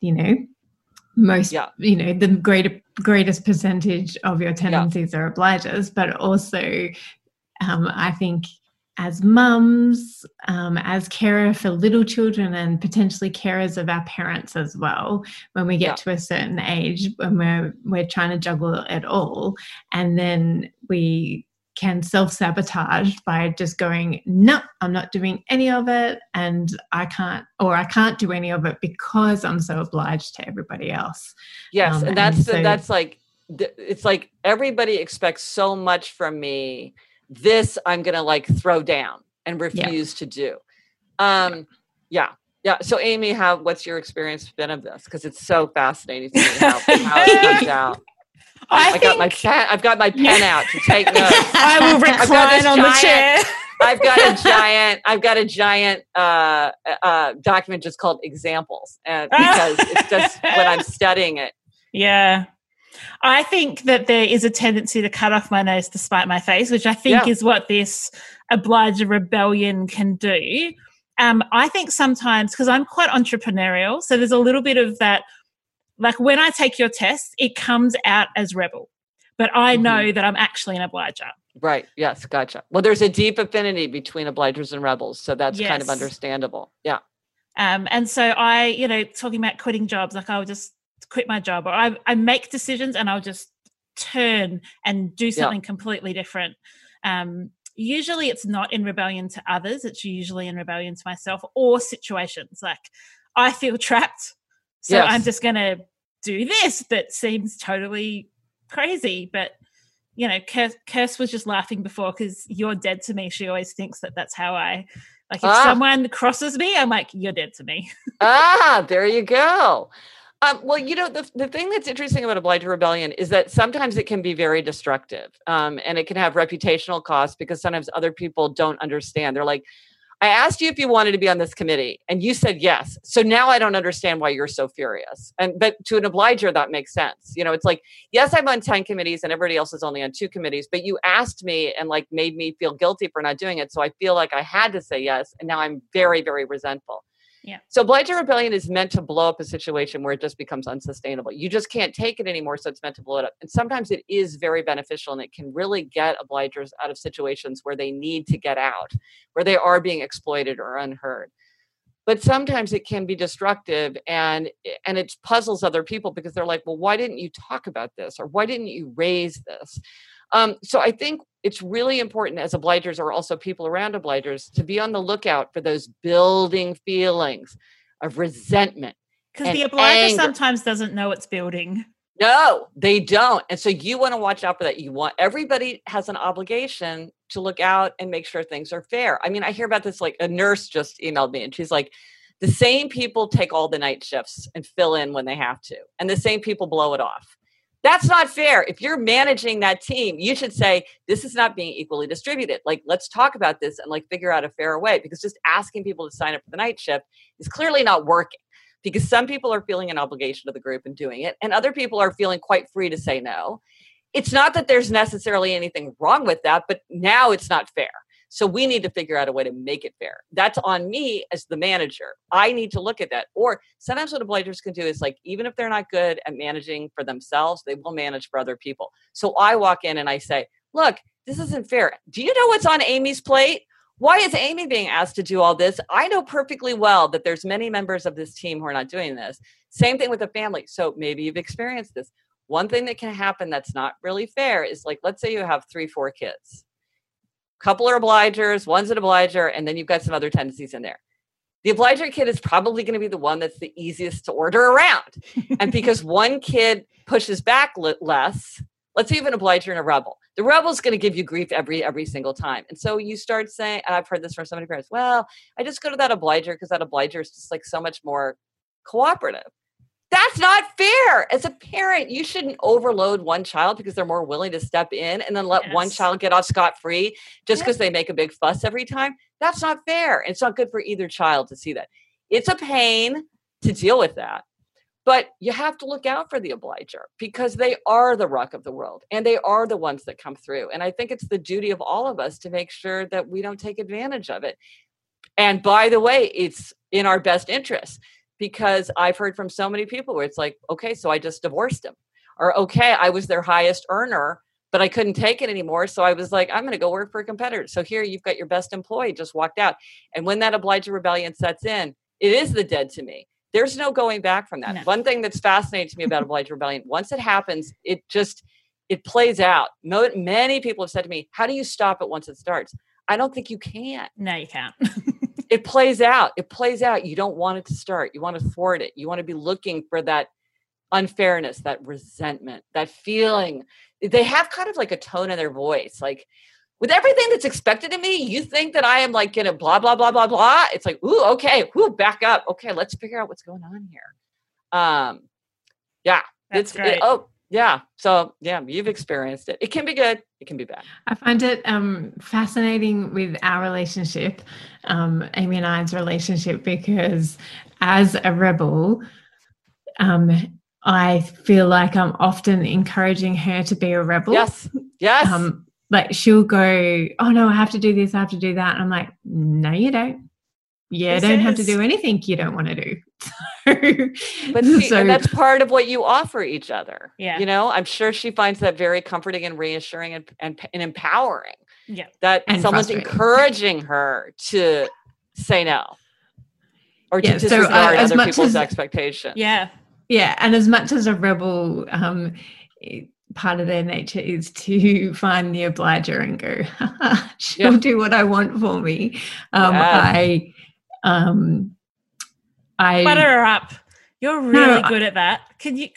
F: most, the greatest percentage of your tendencies are obligers, but also I think as mums, as carer for little children and potentially carers of our parents as well, when we get to a certain age, when we're trying to juggle it all, and then we can self-sabotage by just going, no, I'm not doing any of it, and I can't do any of it because I'm so obliged to everybody else.
G: Yes, and that's like, it's like everybody expects so much from me. This I'm going to like throw down and refuse to do. Yeah. So Amy, what's your experience been of this? Because it's so fascinating to me how it comes out. I've got my pen out to take notes.
E: I will recline on the chair.
G: I've got a giant document just called examples, because it's just when I'm studying it.
E: Yeah. I think that there is a tendency to cut off my nose to spite my face, which I think is what this obliger rebellion can do. I think sometimes, because I'm quite entrepreneurial, so there's a little bit of that, like when I take your test, it comes out as rebel, but I know that I'm actually an obliger.
G: Right. Yes. Gotcha. Well, there's a deep affinity between obligers and rebels, so that's kind of understandable. Yeah.
E: And so talking about quitting jobs, like I'll just quit my job, or I make decisions and I'll just turn and do something completely different. Usually it's not in rebellion to others. It's usually in rebellion to myself or situations. Like I feel trapped. So I'm just going to do this that seems totally crazy. But, Kirst was just laughing before because you're dead to me. She always thinks that that's how if someone crosses me, I'm like, you're dead to me.
G: There you go. Well, the thing that's interesting about obliger rebellion is that sometimes it can be very destructive, and it can have reputational costs because sometimes other people don't understand. They're like, I asked you if you wanted to be on this committee and you said yes. So now I don't understand why you're so furious. But to an obliger, that makes sense. It's like, yes, I'm on 10 committees and everybody else is only on 2 committees, but you asked me and like made me feel guilty for not doing it. So I feel like I had to say yes. And now I'm very, very resentful.
E: Yeah.
G: So obliger rebellion is meant to blow up a situation where it just becomes unsustainable. You just can't take it anymore, so it's meant to blow it up. And sometimes it is very beneficial, and it can really get obligers out of situations where they need to get out, where they are being exploited or unheard. But sometimes it can be destructive, and it puzzles other people because they're like, well, why didn't you talk about this? Or why didn't you raise this? So I think it's really important as obligers, or also people around obligers, to be on the lookout for those building feelings of resentment.
E: Because the obliger sometimes doesn't know it's building.
G: No, they don't. And so you want to watch out for that. Everybody has an obligation to look out and make sure things are fair. I mean, I hear about this, like a nurse just emailed me and she's like, the same people take all the night shifts and fill in when they have to, and the same people blow it off. That's not fair. If you're managing that team, you should say, this is not being equally distributed. Like, let's talk about this and like figure out a fair way, because just asking people to sign up for the night shift is clearly not working, because some people are feeling an obligation to the group and doing it, and other people are feeling quite free to say no. It's not that there's necessarily anything wrong with that, but now it's not fair. So we need to figure out a way to make it fair. That's on me as the manager. I need to look at that. Or sometimes what obligers can do is, like, even if they're not good at managing for themselves, they will manage for other people. So I walk in and I say, look, this isn't fair. Do you know what's on Amy's plate? Why is Amy being asked to do all this? I know perfectly well that there's many members of this team who are not doing this. Same thing with the family. So maybe you've experienced this. One thing that can happen that's not really fair is, like, let's say you have 3-4 kids. Couple are obligers, one's an obliger, and then you've got some other tendencies in there. The obliger kid is probably going to be the one that's the easiest to order around. And because one kid pushes back less, let's say you have an obliger and a rebel. The rebel's going to give you grief every single time. And so you start saying, and I've heard this from so many parents, well, I just go to that obliger because that obliger is just like so much more cooperative. That's not fair. As a parent, you shouldn't overload one child because they're more willing to step in and then let one child get off scot-free just because they make a big fuss every time. That's not fair. It's not good for either child to see that. It's a pain to deal with that. But you have to look out for the obliger because they are the ruck of the world and they are the ones that come through. And I think it's the duty of all of us to make sure that we don't take advantage of it. And by the way, it's in our best interest. Because I've heard from so many people where it's like, okay, so I just divorced him. Or, okay, I was their highest earner, but I couldn't take it anymore. So I was like, I'm going to go work for a competitor. So here you've got your best employee just walked out. And when that obliger rebellion sets in, it is the dead to me. There's no going back from that. No. One thing that's fascinating to me about obliger rebellion, once it happens, it plays out. Many people have said to me, how do you stop it once it starts? I don't think you can.
E: No, you can't.
G: It plays out. It plays out. You don't want it to start. You want to thwart it. You want to be looking for that unfairness, that resentment, that feeling. They have kind of like a tone in their voice. Like, with everything that's expected of me, you think that I am like going to blah, blah, blah, blah, blah. It's like, ooh, okay. Ooh, back up. Okay, let's figure out what's going on here. Yeah.
E: That's great.
G: Yeah. So yeah, you've experienced it. It can be good. It can be bad.
F: I find it fascinating with our relationship, Amy and I's relationship, because as a rebel, I feel like I'm often encouraging her to be a rebel.
G: Yes.
F: Like she'll go, oh no, I have to do this, I have to do that. And I'm like, no, you don't. You don't have to do anything you don't want to do.
G: But see, and that's part of what you offer each other.
E: Yeah.
G: You know, I'm sure she finds that very comforting and reassuring and empowering.
E: Yeah.
G: That someone's encouraging her to say no. Or to disregard other people's expectations.
E: Yeah.
F: Yeah. And as much as a rebel, part of their nature is to find the obliger and go, she'll do what I want for me. I
E: butter her up. You're really good at that. Can you?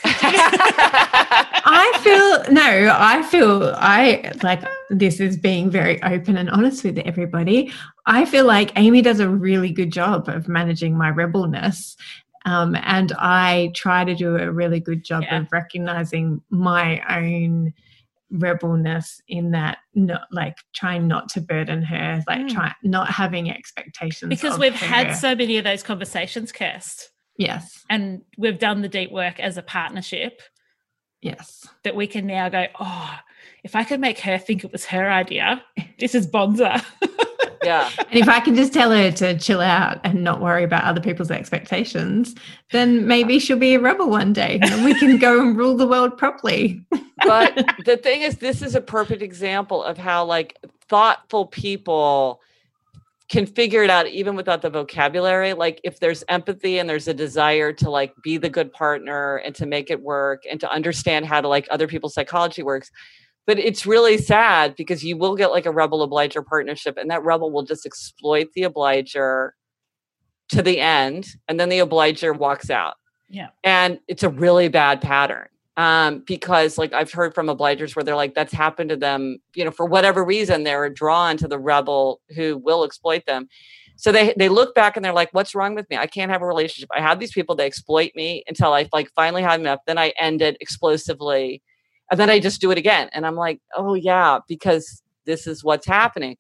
F: I feel like this is being very open and honest with everybody. I feel like Amy does a really good job of managing my rebelness. And I try to do a really good job of recognizing my own rebelness in that, trying not to burden her, not having expectations.
E: Because we've had so many of those conversations, Kirst.
F: Yes.
E: And we've done the deep work as a partnership.
F: Yes.
E: That we can now go, oh, if I could make her think it was her idea, this is bonza.
G: Yeah.
F: And if I can just tell her to chill out and not worry about other people's expectations, then maybe she'll be a rebel one day and we can go and rule the world properly.
G: But the thing is, this is a perfect example of how thoughtful people can figure it out even without the vocabulary. Like if there's empathy and there's a desire to be the good partner and to make it work and to understand how to other people's psychology works. But it's really sad because you will get a rebel-obliger partnership and that rebel will just exploit the obliger to the end. And then the obliger walks out.
E: Yeah.
G: And it's a really bad pattern because I've heard from obligers where they're that's happened to them, for whatever reason, they're drawn to the rebel who will exploit them. So they look back and they're like, what's wrong with me? I can't have a relationship. I have these people, they exploit me until I finally have enough. Then I end it explosively. And then I just do it again. And I'm like, oh, yeah, because this is what's happening.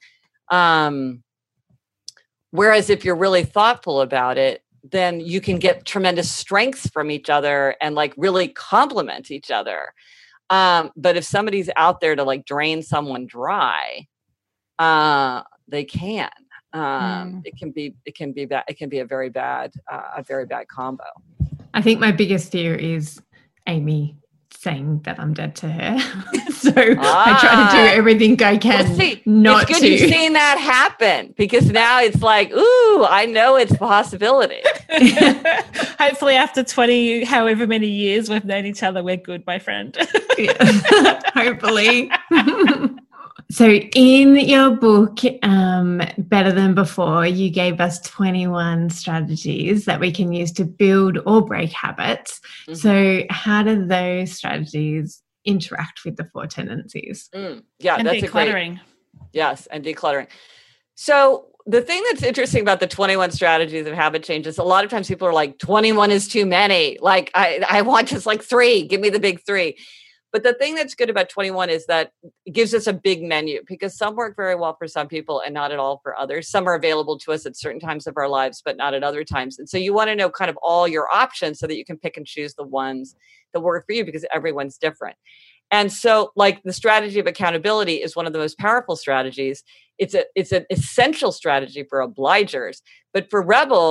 G: Whereas if you're really thoughtful about it, then you can get tremendous strengths from each other and really complement each other. But if somebody's out there to drain someone dry, they can. It can be bad. It can be a very bad combo.
F: I think my biggest fear is Amy saying that I'm dead to her. So I try to do everything I can not
G: it's good
F: to.
G: You've seen that happen because now it's ooh, I know it's a possibility.
E: Hopefully after 20, however many years we've known each other, we're good, my friend.
F: Hopefully. So in your book, Better Than Before, you gave us 21 strategies that we can use to build or break habits. Mm-hmm. So how do those strategies interact with the 4 tendencies?
G: Yeah,
E: and
G: that's
E: decluttering.
G: Yes, and decluttering. So the thing that's interesting about the 21 strategies of habit changes, a lot of times people are like, 21 is too many. I want just 3. Give me the big 3. But the thing that's good about 21 is that it gives us a big menu because some work very well for some people and not at all for others. Some are available to us at certain times of our lives, but not at other times. And so you want to know kind of all your options so that you can pick and choose the ones that work for you because everyone's different. And so the strategy of accountability is one of the most powerful strategies. It's an essential strategy for obligers, but for rebels,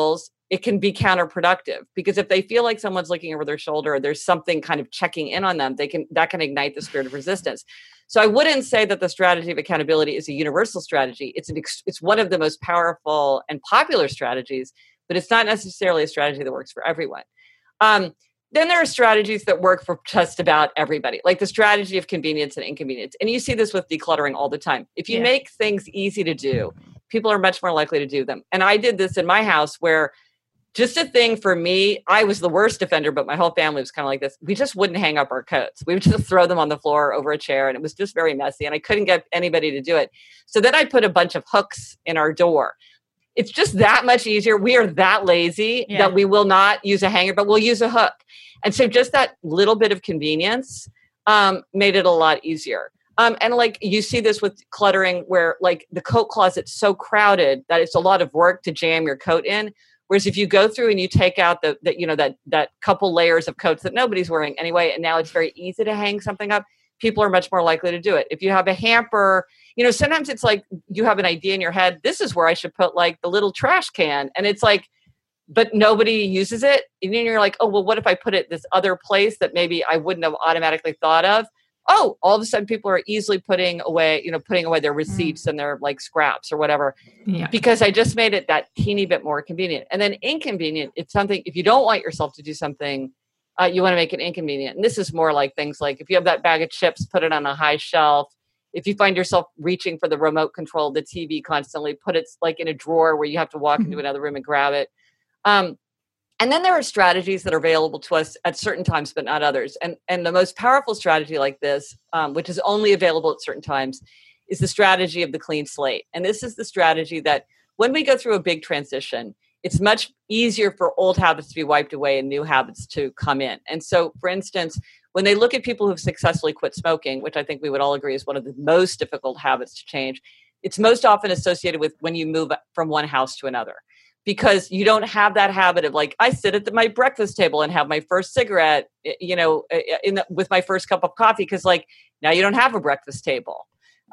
G: it can be counterproductive, because if they feel like someone's looking over their shoulder or there's something kind of checking in on them, that can ignite the spirit of resistance. So I wouldn't say that the strategy of accountability is a universal strategy. It's one of the most powerful and popular strategies, but it's not necessarily a strategy that works for everyone. Then there are strategies that work for just about everybody, like the strategy of convenience and inconvenience. And you see this with decluttering all the time. If you make things easy to do, people are much more likely to do them. And I did this in my house where just a thing for me, I was the worst offender, but my whole family was kind of like this. We just wouldn't hang up our coats. We would just throw them on the floor over a chair, and it was just very messy, and I couldn't get anybody to do it. So then I put a bunch of hooks in our door. It's just that much easier. We are that lazy that we will not use a hanger, but we'll use a hook. And so just that little bit of convenience made it a lot easier. And like you see this with cluttering where like the coat closet's so crowded that it's a lot of work to jam your coat in. Whereas if you go through and you take out that couple layers of coats that nobody's wearing anyway, and now it's very easy to hang something up, people are much more likely to do it. If you have a hamper, sometimes it's like you have an idea in your head, this is where I should put like the little trash can. And it's like, but nobody uses it. And then you're like, oh, well, what if I put it this other place that maybe I wouldn't have automatically thought of? Oh, all of a sudden people are easily putting away their receipts and their like scraps or whatever, because I just made it that teeny bit more convenient. And then inconvenient, it's something, if you don't want yourself to do something, you want to make it inconvenient. And this is more like things like if you have that bag of chips, put it on a high shelf. If you find yourself reaching for the remote control of the TV constantly, put it like in a drawer where you have to walk into another room and grab it. And then there are strategies that are available to us at certain times, but not others. And the most powerful strategy like this, which is only available at certain times, is the strategy of the clean slate. And this is the strategy that when we go through a big transition, it's much easier for old habits to be wiped away and new habits to come in. And so, for instance, when they look at people who've successfully quit smoking, which I think we would all agree is one of the most difficult habits to change, it's most often associated with when you move from one house to another. Because you don't have that habit of like, I sit at my breakfast table and have my first cigarette, with my first cup of coffee, because like now you don't have a breakfast table.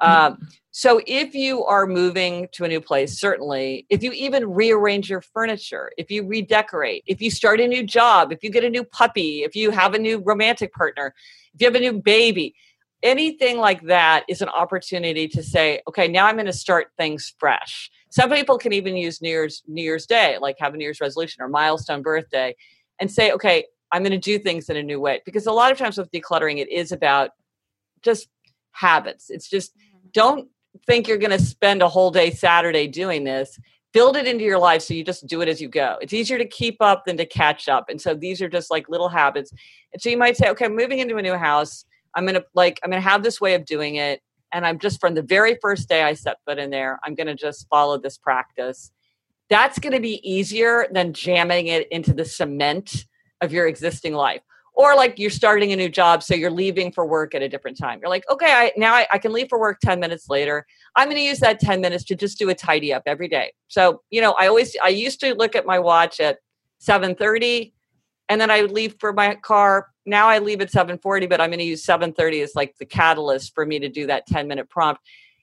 G: So if you are moving to a new place, certainly, if you even rearrange your furniture, if you redecorate, if you start a new job, if you get a new puppy, if you have a new romantic partner, if you have a new baby, anything like that is an opportunity to say, okay, now I'm going to start things fresh. Some people can even use New Year's Day, like have a New Year's resolution or milestone birthday, and say, okay, I'm going to do things in a new way. Because a lot of times with decluttering, it is about just habits. It's just, don't think you're going to spend a whole day Saturday doing this. Build it into your life so you just do it as you go. It's easier to keep up than to catch up. And so these are just like little habits. And so you might say, okay, I'm moving into a new house. I'm going to have this way of doing it. And I'm just, from the very first day I set foot in there, I'm going to just follow this practice. That's going to be easier than jamming it into the cement of your existing life. Or like you're starting a new job, so you're leaving for work at a different time. You're like, okay, I can leave for work 10 minutes later. I'm going to use that 10 minutes to just do a tidy up every day. So, I used to look at my watch at 7:30, and then I would leave for my car. Now I leave at 7:40, but I'm going to use 7:30 as like the catalyst for me to do that 10-minute prompt.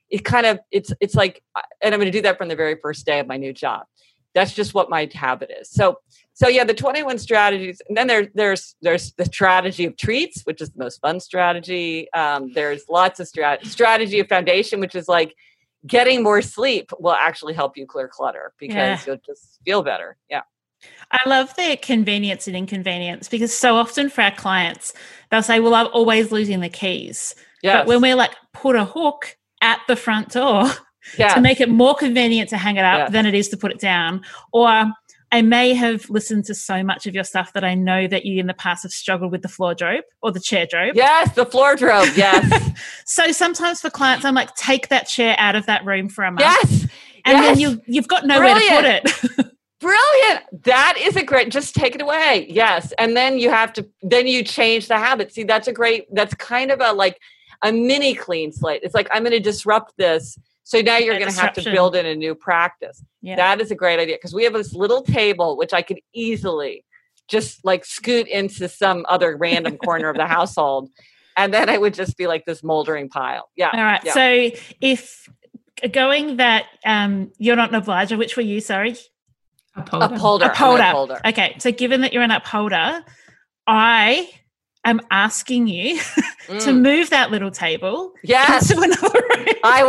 G: It's like, and I'm going to do that from the very first day of my new job. That's just what my habit is. So yeah, the 21 strategies. And then there's the strategy of treats, which is the most fun strategy. There's lots of strategy of foundation, which is like getting more sleep will actually help you clear clutter because you'll just feel better. Yeah.
E: I love the convenience and inconvenience, because so often for our clients, they'll say, well, I'm always losing the keys. Yes. But when we like put a hook at the front door to make it more convenient to hang it up than it is to put it down, or I may have listened to so much of your stuff that I know that you in the past have struggled with the floor drope or the chair drope.
G: Yes, the floor drope, yes.
E: So sometimes for clients, I'm like, take that chair out of that room for a month.
G: Yes.
E: And then you've got nowhere to put it.
G: Brilliant. That is just take it away. Yes. And then you change the habit. See, that's kind of a mini clean slate. It's like, I'm going to disrupt this. So now you're going to have to build in a new practice. Yeah. That is a great idea, because we have this little table, which I could easily just like scoot into some other random corner of the household. And then I would just be like this moldering pile. Yeah.
E: All right. Yeah. So if going that you're not an obliger, which were you? Sorry.
G: Upholder.
E: Okay, so given that you're an upholder, I am asking you to move that little table into another room.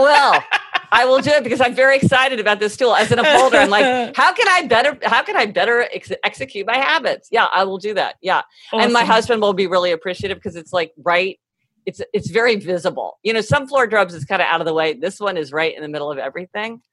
G: I will do it because I'm very excited about this tool. As an upholder, I'm like, how can I better execute my habits? Yeah, I will do that. Yeah. Awesome. And my husband will be really appreciative because it's like it's very visible. You know, some floor drubs is kind of out of the way. This one is right in the middle of everything.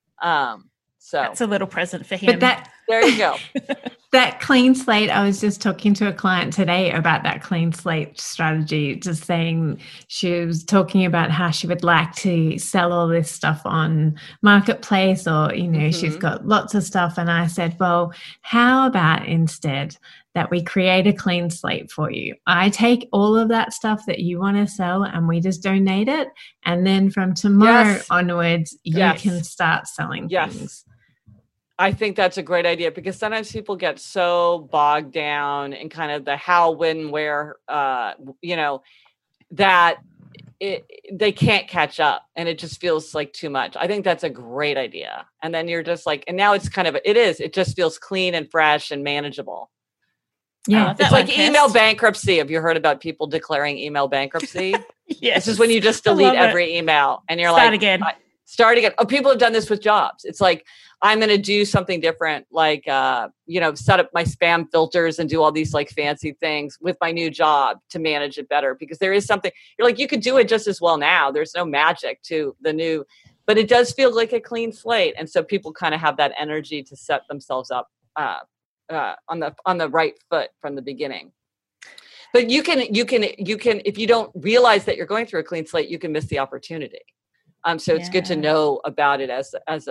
G: So
E: that's a little present for him.
F: But
G: there you go.
F: That clean slate, I was just talking to a client today about that clean slate strategy, just saying she was talking about how she would like to sell all this stuff on Marketplace or, you know, she's got lots of stuff. And I said, well, how about instead that we create a clean slate for you? I take all of that stuff that you want to sell and we just donate it. And then from tomorrow onwards, you can start selling things.
G: I think that's a great idea because sometimes people get so bogged down in kind of the how, when, where, you know, that they can't catch up and it just feels like too much. I think that's a great idea. And then you're just like, and now it's kind of, it just feels clean and fresh and manageable.
F: Yeah.
G: It's like email bankruptcy. Have you heard about people declaring email bankruptcy?
E: Yes.
G: This is when you just delete every email and you're
E: Start again.
G: Oh, people have done this with jobs. It's like, I'm going to do something different, like, you know, set up my spam filters and do all these like fancy things with my new job to manage it better. Because there is something, you're like, you could do it just as well now. There's no magic to the new, but it does feel like a clean slate. And so people kind of have that energy to set themselves up on the right foot from the beginning. But you can, if you don't realize that you're going through a clean slate, you can miss the opportunity. So it's good to know about it as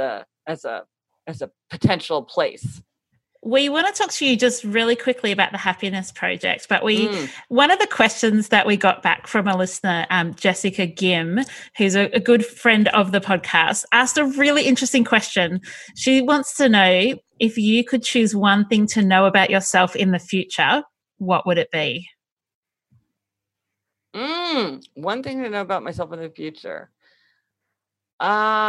G: a potential place.
E: We want to talk to you just really quickly about the Happiness Project, but one of the questions that we got back from a listener, Jessica Gim, who's a good friend of the podcast, asked a really interesting question. She wants to know if you could choose one thing to know about yourself in the future, what would it be?
G: One thing to know about myself in the future.
E: It's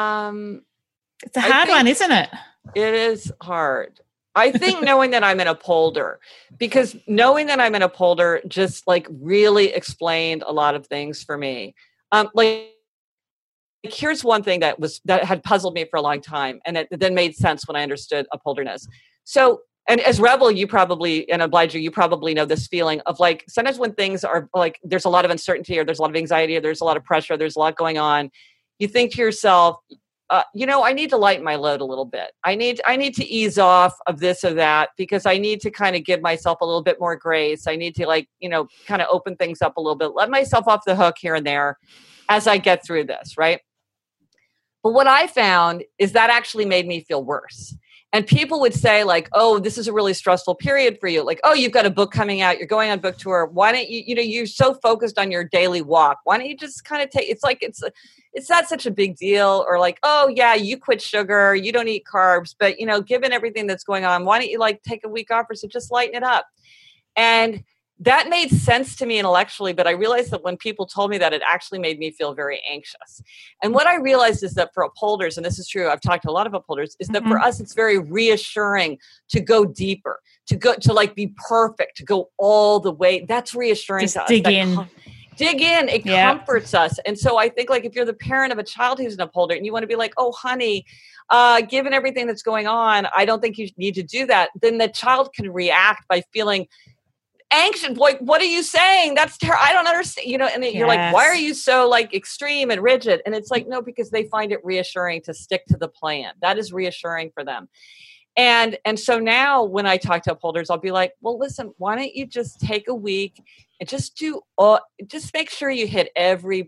E: a hard one, isn't it?
G: It is hard. I think knowing that I'm an upholder, because knowing that I'm an upholder just like really explained a lot of things for me. Like here's one thing that had puzzled me for a long time, and it then made sense when I understood upholderness. So, and as Rebel, you probably, and Obliger, you probably know this feeling of like, sometimes when things are like, there's a lot of uncertainty or there's a lot of anxiety or there's a lot of pressure, there's a lot going on. You think to yourself, you know, I need to lighten my load a little bit. I need to ease off of this or that because I need to kind of give myself a little bit more grace. I need to like, you know, kind of open things up a little bit, let myself off the hook here and there as I get through this, right? But what I found is that actually made me feel worse. And people would say like, oh, this is a really stressful period for you. Like, oh, you've got a book coming out. You're going on book tour. Why don't you, you know, you're so focused on your daily walk. Why don't you just kind of it's like, it's not such a big deal. Or like, oh yeah, you quit sugar. You don't eat carbs. But, you know, given everything that's going on, why don't you like take a week off or so just lighten it up? And that made sense to me intellectually, but I realized that when people told me that, it actually made me feel very anxious. And what I realized is that for upholders, and this is true, I've talked to a lot of upholders, is that for us, it's very reassuring to go deeper, to like be perfect, to go all the way. That's reassuring to us. Dig in. It comforts us. And so I think like if you're the parent of a child who's an upholder and you want to be like, oh, honey, given everything that's going on, I don't think you need to do that. Then the child can react by feeling anxious. Like, what are you saying? That's terrible. I don't understand. You know, and you're like, why are you so like extreme and rigid? And it's like, no, because they find it reassuring to stick to the plan. That is reassuring for them. And so now when I talk to upholders, I'll be like, well, listen, why don't you just take a week and just make sure you hit every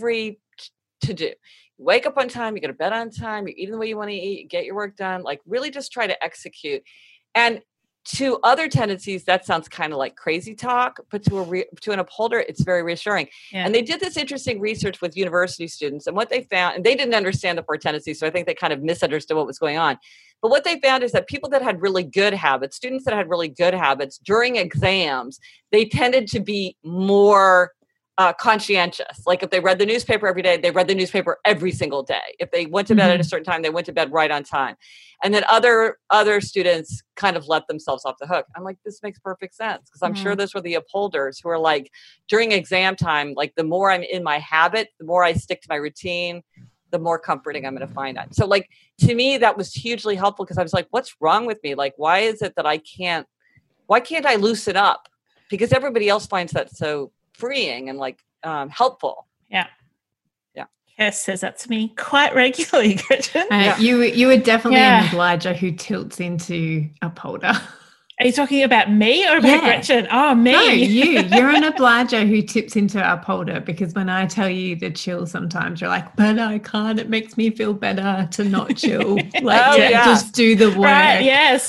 G: to do. Wake up on time, you go to bed on time, you're eating the way you want to eat, you get your work done, like really just try to execute. And to other tendencies, that sounds kind of like crazy talk, but to an upholder, it's very reassuring. Yeah. And they did this interesting research with university students, and what they found, and they didn't understand the 4 tendencies, so I think they kind of misunderstood what was going on. But what they found is that people that had really good habits, students that had really good habits during exams, they tended to be more conscientious. Like if they read the newspaper every day, they read the newspaper every single day. If they went to bed at a certain time, they went to bed right on time. And then other students kind of let themselves off the hook. I'm like, this makes perfect sense, because I'm sure those were the upholders who are like, during exam time, like the more I'm in my habit, the more I stick to my routine, the more comforting I'm going to find that. So like, to me, that was hugely helpful, because I was like, what's wrong with me? Like, why is it that why can't I loosen up? Because everybody else finds that so freeing and like helpful.
E: Yeah. Kes says that to me quite regularly, Gretchen.
F: You were definitely an obliger who tilts into upholder.
E: Are you talking about me or about Gretchen? Oh, me.
F: No, you're an obliger who tips into upholder, because when I tell you to chill sometimes, you're like, but I can't. It makes me feel better to not chill. Like, just do the work.
E: Right. Yes.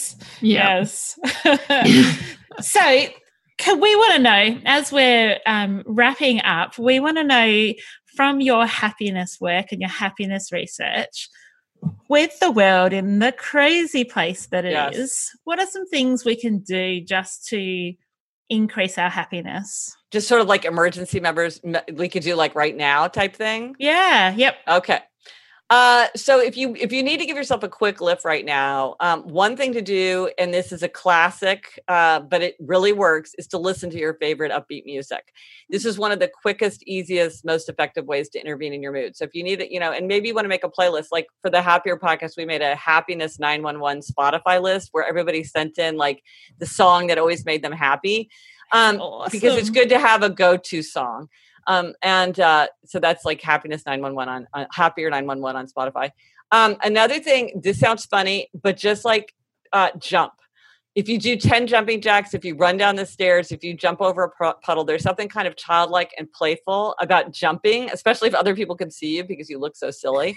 E: So we want to know, as we're wrapping up, we want to know from your happiness work and your happiness research, with the world in the crazy place that it is, what are some things we can do just to increase our happiness?
G: Just sort of like emergency members we could do like right now type thing?
E: Yeah. Yep.
G: Okay. So if you need to give yourself a quick lift right now, one thing to do, and this is a classic, but it really works, is to listen to your favorite upbeat music. This is one of the quickest, easiest, most effective ways to intervene in your mood. So if you need it, and maybe you want to make a playlist, like for the Happier podcast, we made a Happiness 911 Spotify list where everybody sent in like the song that always made them happy.
E: Awesome.
G: Because it's good to have a go-to song. So that's like Happiness 911 on Happier 911 on Spotify. Another thing, this sounds funny, but just like jump. If you do 10 jumping jacks, if you run down the stairs, if you jump over a puddle, there's something kind of childlike and playful about jumping, especially if other people can see you because you look so silly.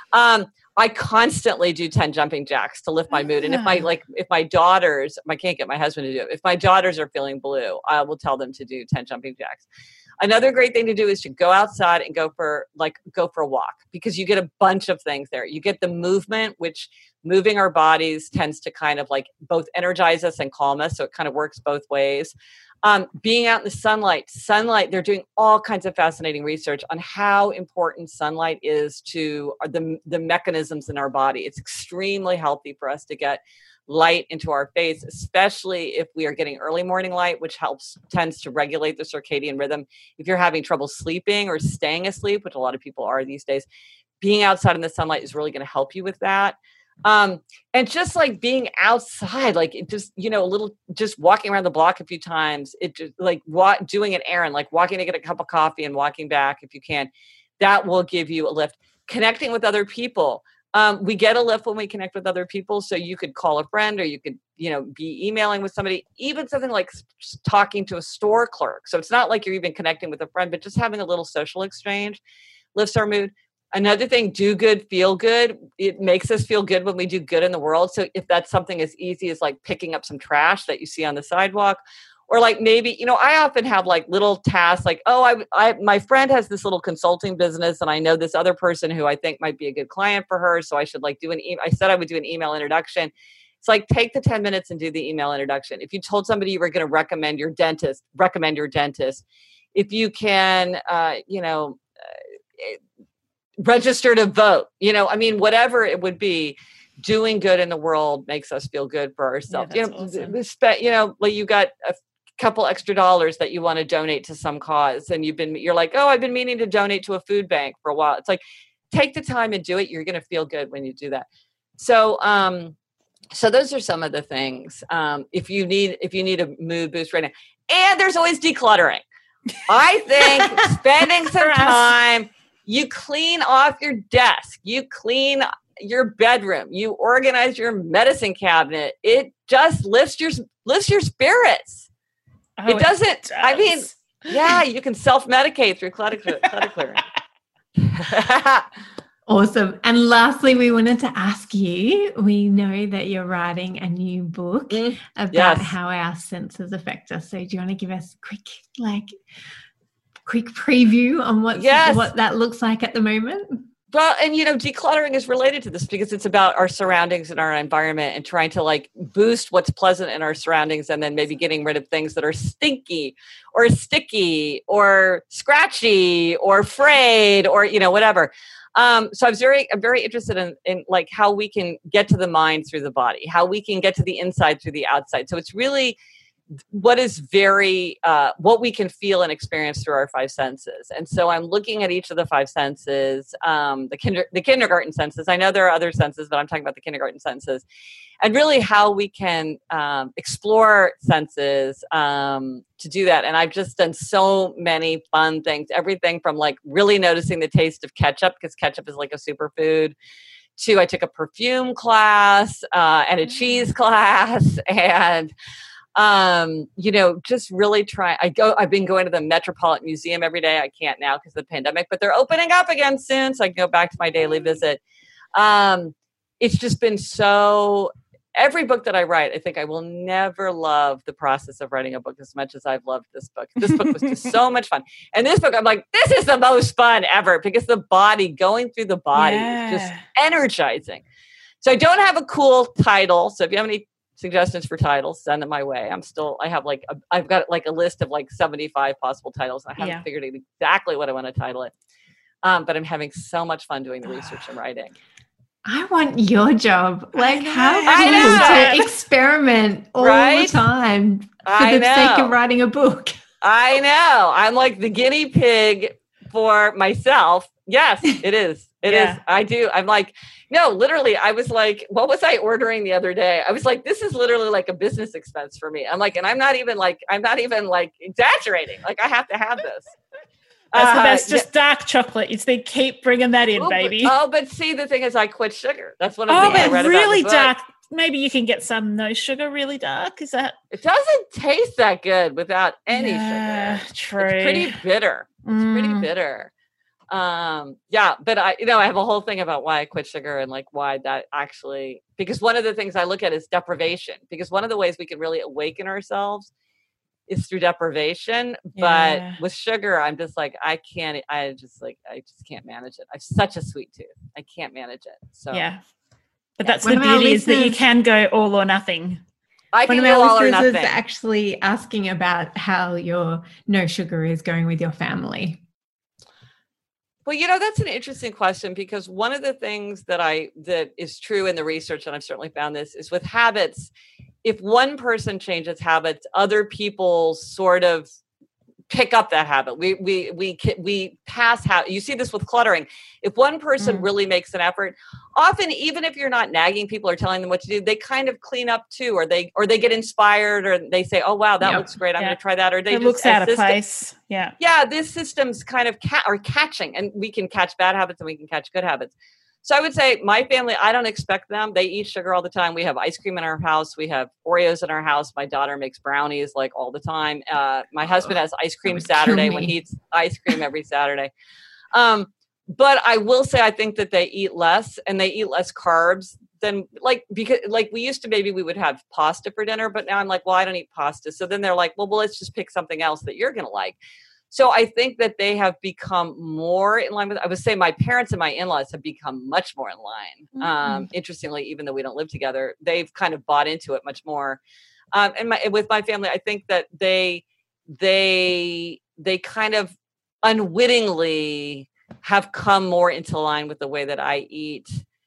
G: I constantly do 10 jumping jacks to lift my mood. And if my daughters, I can't get my husband to do it. If my daughters are feeling blue, I will tell them to do 10 jumping jacks. Another great thing to do is to go outside and go for a walk, because you get a bunch of things there. You get the movement, which moving our bodies tends to kind of like both energize us and calm us. So it kind of works both ways. Being out in the sunlight, they're doing all kinds of fascinating research on how important sunlight is to the mechanisms in our body. It's extremely healthy for us to get light into our face, especially if we are getting early morning light, which tends to regulate the circadian rhythm. If you're having trouble sleeping or staying asleep, which a lot of people are these days, being outside in the sunlight is really going to help you with that. And just like being outside, like it just, just walking around the block a few times, it just like doing an errand, like walking to get a cup of coffee and walking back if you can, that will give you a lift. Connecting with other people. We get a lift when we connect with other people. So you could call a friend, or you could, be emailing with somebody, even something like talking to a store clerk. So it's not like you're even connecting with a friend, but just having a little social exchange lifts our mood. Another thing, do good, feel good. It makes us feel good when we do good in the world. So if that's something as easy as like picking up some trash that you see on the sidewalk, or like maybe, I often have like little tasks like, my friend has this little consulting business and I know this other person who I think might be a good client for her. So I should like I said I would do an email introduction. It's like, take the 10 minutes and do the email introduction. If you told somebody you were going to recommend your dentist, recommend your dentist. If you can, register to vote, whatever it would be, doing good in the world makes us feel good for ourselves.
E: Yeah, awesome.
G: Like you got a couple extra dollars that you want to donate to some cause, and you're like, I've been meaning to donate to a food bank for a while. It's like, take the time and do it. You're going to feel good when you do that. So, so those are some of the things. If you need a mood boost right now, and there's always decluttering. I think spending some time, you clean off your desk, you clean your bedroom, you organize your medicine cabinet. It just lifts your spirits. It doesn't. I mean, you can self-medicate through clutter clearing.
F: Awesome. And lastly, we wanted to ask you, we know that you're writing a new book about how our senses affect us. So do you want to give us a quick preview on what that looks like at the moment?
G: Well, and decluttering is related to this because it's about our surroundings and our environment and trying to like boost what's pleasant in our surroundings and then maybe getting rid of things that are stinky or sticky or scratchy or frayed or, whatever. So I'm very interested in like how we can get to the mind through the body, how we can get to the inside through the outside. So it's really what is what we can feel and experience through our five senses. And so I'm looking at each of the five senses, the kindergarten senses. I know there are other senses, but I'm talking about the kindergarten senses, and really how we can explore senses to do that. And I've just done so many fun things, everything from like really noticing the taste of ketchup, because ketchup is like a superfood, to I took a perfume class and a cheese class, and just really try. I've been going to the Metropolitan Museum every day. I can't now because of the pandemic, but they're opening up again soon, so I can go back to my daily visit. It's just been every book that I write, I think I will never love the process of writing a book as much as I've loved this book. This book was just so much fun. And this book, I'm like, this is the most fun ever because going through the body is just energizing. So I don't have a cool title. So if you have any suggestions for titles, send them my way. I've got like a list of like 75 possible titles. I haven't figured out exactly what I want to title it. But I'm having so much fun doing the research and writing.
F: I want your job. Like how cool to experiment all the time for the sake of writing a book.
G: I know. I'm like the guinea pig for myself. Yes, it is. It is. I do. I'm like, no, literally, I was like, what was I ordering the other day? I was like, this is literally like a business expense for me. I'm like, and I'm not even like exaggerating. Like I have to have this.
E: That's the best. Just dark chocolate. They keep bringing that in, baby.
G: But see, the thing is, I quit sugar. That's one of the things I read
E: really
G: about in the book.
E: dark. Maybe you can get some no sugar, really dark. Is that?
G: It doesn't taste that good without any sugar.
E: True.
G: It's pretty bitter. But I have a whole thing about why I quit sugar and like why that actually, because one of the things I look at is deprivation, because one of the ways we can really awaken ourselves is through deprivation. But with sugar, I'm just like, I just can't manage it. I have such a sweet tooth. I can't manage it. So
E: but that's the beauty is that you can go all or nothing.
G: I can go all or nothing.
F: Is actually asking about how your no sugar is going with your family.
G: Well, that's an interesting question, because one of the things that is true in the research, and I've certainly found this, is with habits. If one person changes habits, other people sort of pick up that habit. We pass how you see this with cluttering. If one person really makes an effort, often even if you're not nagging people or telling them what to do, they kind of clean up too, or they get inspired, or they say, "Oh wow, that looks great. I'm going to try that." Or
E: it looks out of place. Yeah.
G: This system's kind of are catching, and we can catch bad habits and we can catch good habits. So I would say my family, I don't expect them. They eat sugar all the time. We have ice cream in our house. We have Oreos in our house. My daughter makes brownies like all the time. My husband has ice cream Saturday when he eats ice cream every Saturday. But I will say I think that they eat less, and they eat less carbs than because we used to, maybe we would have pasta for dinner, but now I'm like, well, I don't eat pasta. So then they're like, well, let's just pick something else that you're going to like. So I think that they have become more in line with, I would say my parents and my in-laws have become much more in line. Interestingly, even though we don't live together, they've kind of bought into it much more. And with my family, I think that they kind of unwittingly have come more into line with the way that I eat.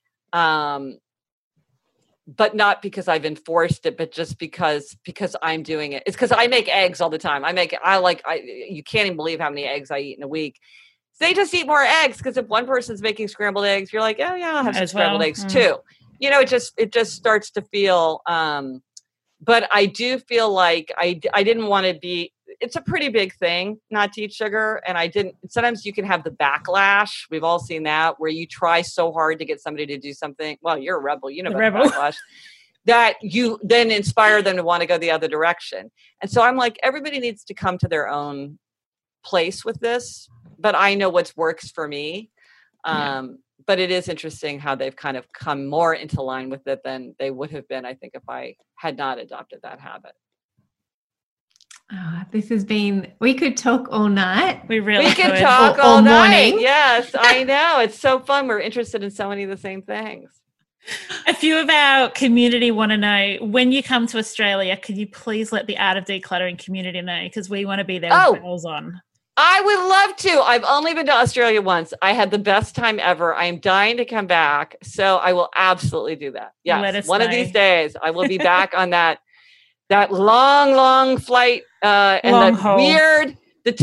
G: But not because I've enforced it, but just because I'm doing it. It's because I make eggs all the time. You can't even believe how many eggs I eat in a week. They just eat more eggs, because if one person's making scrambled eggs, you're like, oh yeah, I'll have some scrambled eggs too. It just starts to feel. But I do feel like I didn't want to be. It's a pretty big thing not to eat sugar, and I didn't. Sometimes you can have the backlash. We've all seen that, where you try so hard to get somebody to do something. Well, you're a rebel, about backlash. That you then inspire them to want to go the other direction. And so I'm like, everybody needs to come to their own place with this, but I know what works for me. But it is interesting how they've kind of come more into line with it than they would have been, I think, if I had not adopted that habit.
F: This has been, we could talk all night.
E: We could
G: talk all night. Morning. Yes, I know. It's so fun. We're interested in so many of the same things.
E: A few of our community want to know, when you come to Australia, could you please let the Art of Decluttering community know? Because we want to be there with bells on.
G: I would love to. I've only been to Australia once. I had the best time ever. I am dying to come back. So I will absolutely do that. Yes.
E: Let us
G: One
E: know.
G: of these days I will be back on that long flight and
E: long
G: that
E: haul.
G: weird,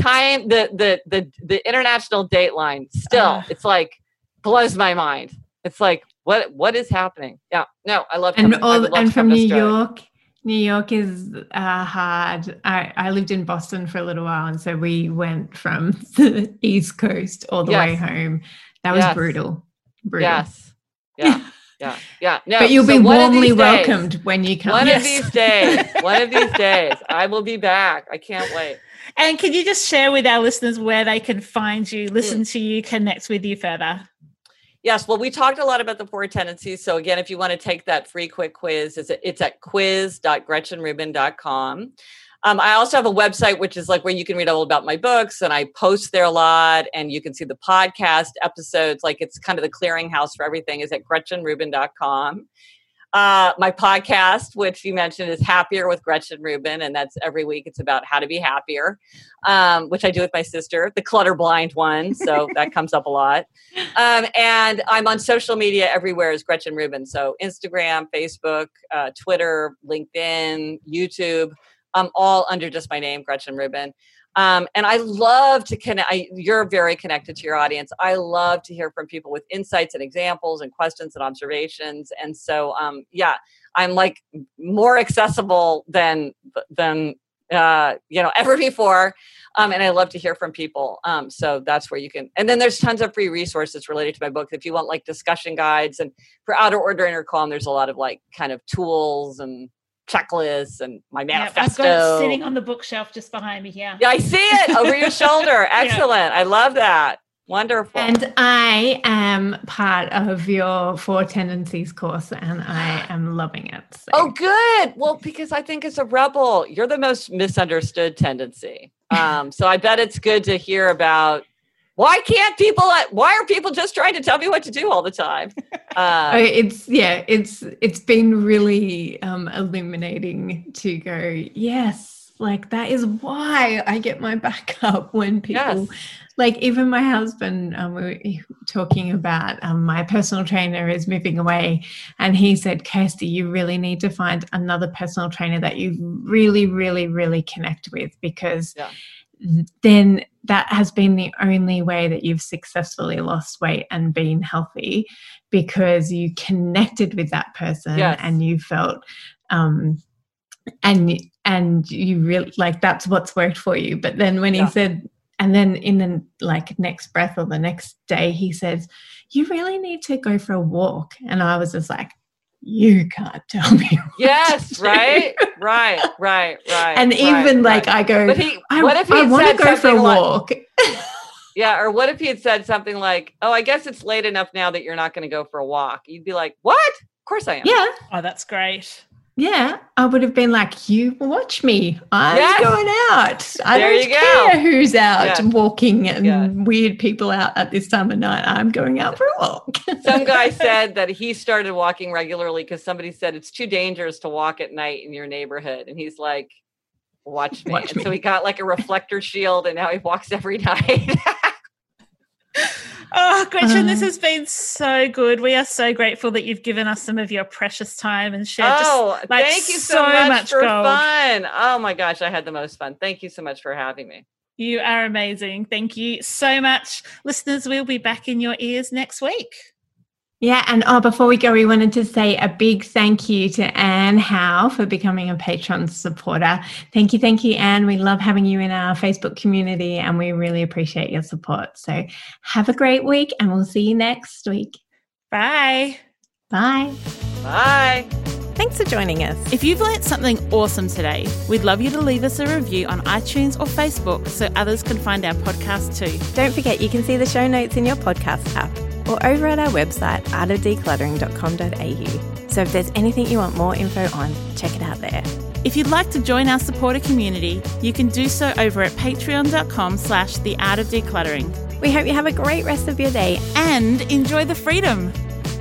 G: the international dateline still. It's like blows my mind. It's like, what is happening? Yeah. No, I love
F: and from New York. New York is hard. I lived in Boston for a little while, and so we went from the East Coast all the way home. That was brutal.
G: Yes. Yeah. Yeah. No,
F: but you'll be warmly welcomed when you come.
G: One of these days, I will be back. I can't wait.
E: And can you just share with our listeners where they can find you, listen to you, connect with you further?
G: Yes. Well, we talked a lot about the 4 tendencies. So again, if you want to take that free quick quiz, it's at quiz.gretchenrubin.com. I also have a website, which is like where you can read all about my books, and I post there a lot, and you can see the podcast episodes. Like it's kind of the clearinghouse for everything, is at gretchenrubin.com. My podcast, which you mentioned, is Happier with Gretchen Rubin, and that's every week. It's about how to be happier, which I do with my sister, the clutter blind one. So that comes up a lot. And I'm on social media everywhere as Gretchen Rubin. So Instagram, Facebook, Twitter, LinkedIn, YouTube, all under just my name, Gretchen Rubin. And I love to connect. You're very connected to your audience. I love to hear from people with insights and examples and questions and observations. And so, I'm like more accessible than ever before. And I love to hear from people. So that's where you can. And then there's tons of free resources related to my book. If you want like discussion guides, and for Outer Order Inner Calm, there's a lot of like kind of tools and checklists and my manifesto.
E: I've got it sitting on the bookshelf just behind me here.
G: Yeah, I see it over your shoulder. Excellent. I love that. Wonderful.
F: And I am part of your 4 tendencies course, and I am loving it. So.
G: Oh, good. Well, because I think as a rebel, you're the most misunderstood tendency. So I bet it's good to hear about why are people just trying to tell me what to do all the time?
F: It's been really illuminating to go, yes, like that is why I get my back up when people, like even my husband, we were talking about my personal trainer is moving away, and he said, Kirsty, you really need to find another personal trainer that you really, really, really connect with, because then that has been the only way that you've successfully lost weight and been healthy, because you connected with that person and you felt and you really like that's what's worked for you. But then when he said, and then in the like next breath or the next day, he says, you really need to go for a walk. And I was just like, you can't tell me.
G: Yes, right.
F: And even like I go, what if I want to go for a walk.
G: Or what if he had said something like, oh, I guess it's late enough now that you're not going to go for a walk. You'd be like, what? Of course I am.
F: Yeah.
E: Oh, that's great.
F: Yeah, I would have been like, you watch me. I'm going out. I don't care who's out walking and weird people out at this time of night. I'm going out for a walk.
G: Some guy said that he started walking regularly because somebody said it's too dangerous to walk at night in your neighborhood. And he's like, watch me. So he got like a reflector shield, and now he walks every night.
E: Oh, Gretchen, this has been so good. We are so grateful that you've given us some of your precious time and shared
G: thank you so much for
E: gold.
G: Fun. Oh my gosh, I had the most fun. Thank you so much for having me.
E: You are amazing. Thank you so much. Listeners, we'll be back in your ears next week.
F: Yeah, and before we go, we wanted to say a big thank you to Anne Howe for becoming a Patreon supporter. Thank you, Anne. We love having you in our Facebook community, and we really appreciate your support. So have a great week, and we'll see you next week.
E: Bye.
F: Bye.
G: Bye.
H: Thanks for joining us. If you've learnt something awesome today, we'd love you to leave us a review on iTunes or Facebook so others can find our podcast too.
I: Don't forget you can see the show notes in your podcast app or over at our website, artofdecluttering.com.au. So if there's anything you want more info on, check it out there.
H: If you'd like to join our supporter community, you can do so over at patreon.com/theartofdecluttering.
I: We hope you have a great rest of your day
H: and enjoy the freedom.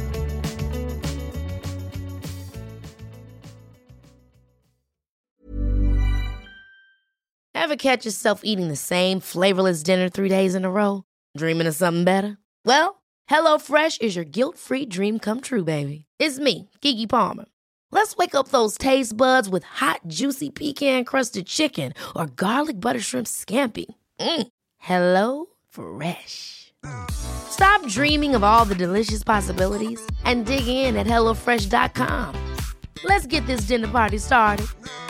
D: Ever catch yourself eating the same flavorless dinner 3 days in a row? Dreaming of something better? Well, HelloFresh is your guilt-free dream come true, baby. It's me, Keke Palmer. Let's wake up those taste buds with hot, juicy pecan-crusted chicken or garlic butter shrimp scampi. Hello Fresh. Stop dreaming of all the delicious possibilities and dig in at HelloFresh.com. Let's get this dinner party started.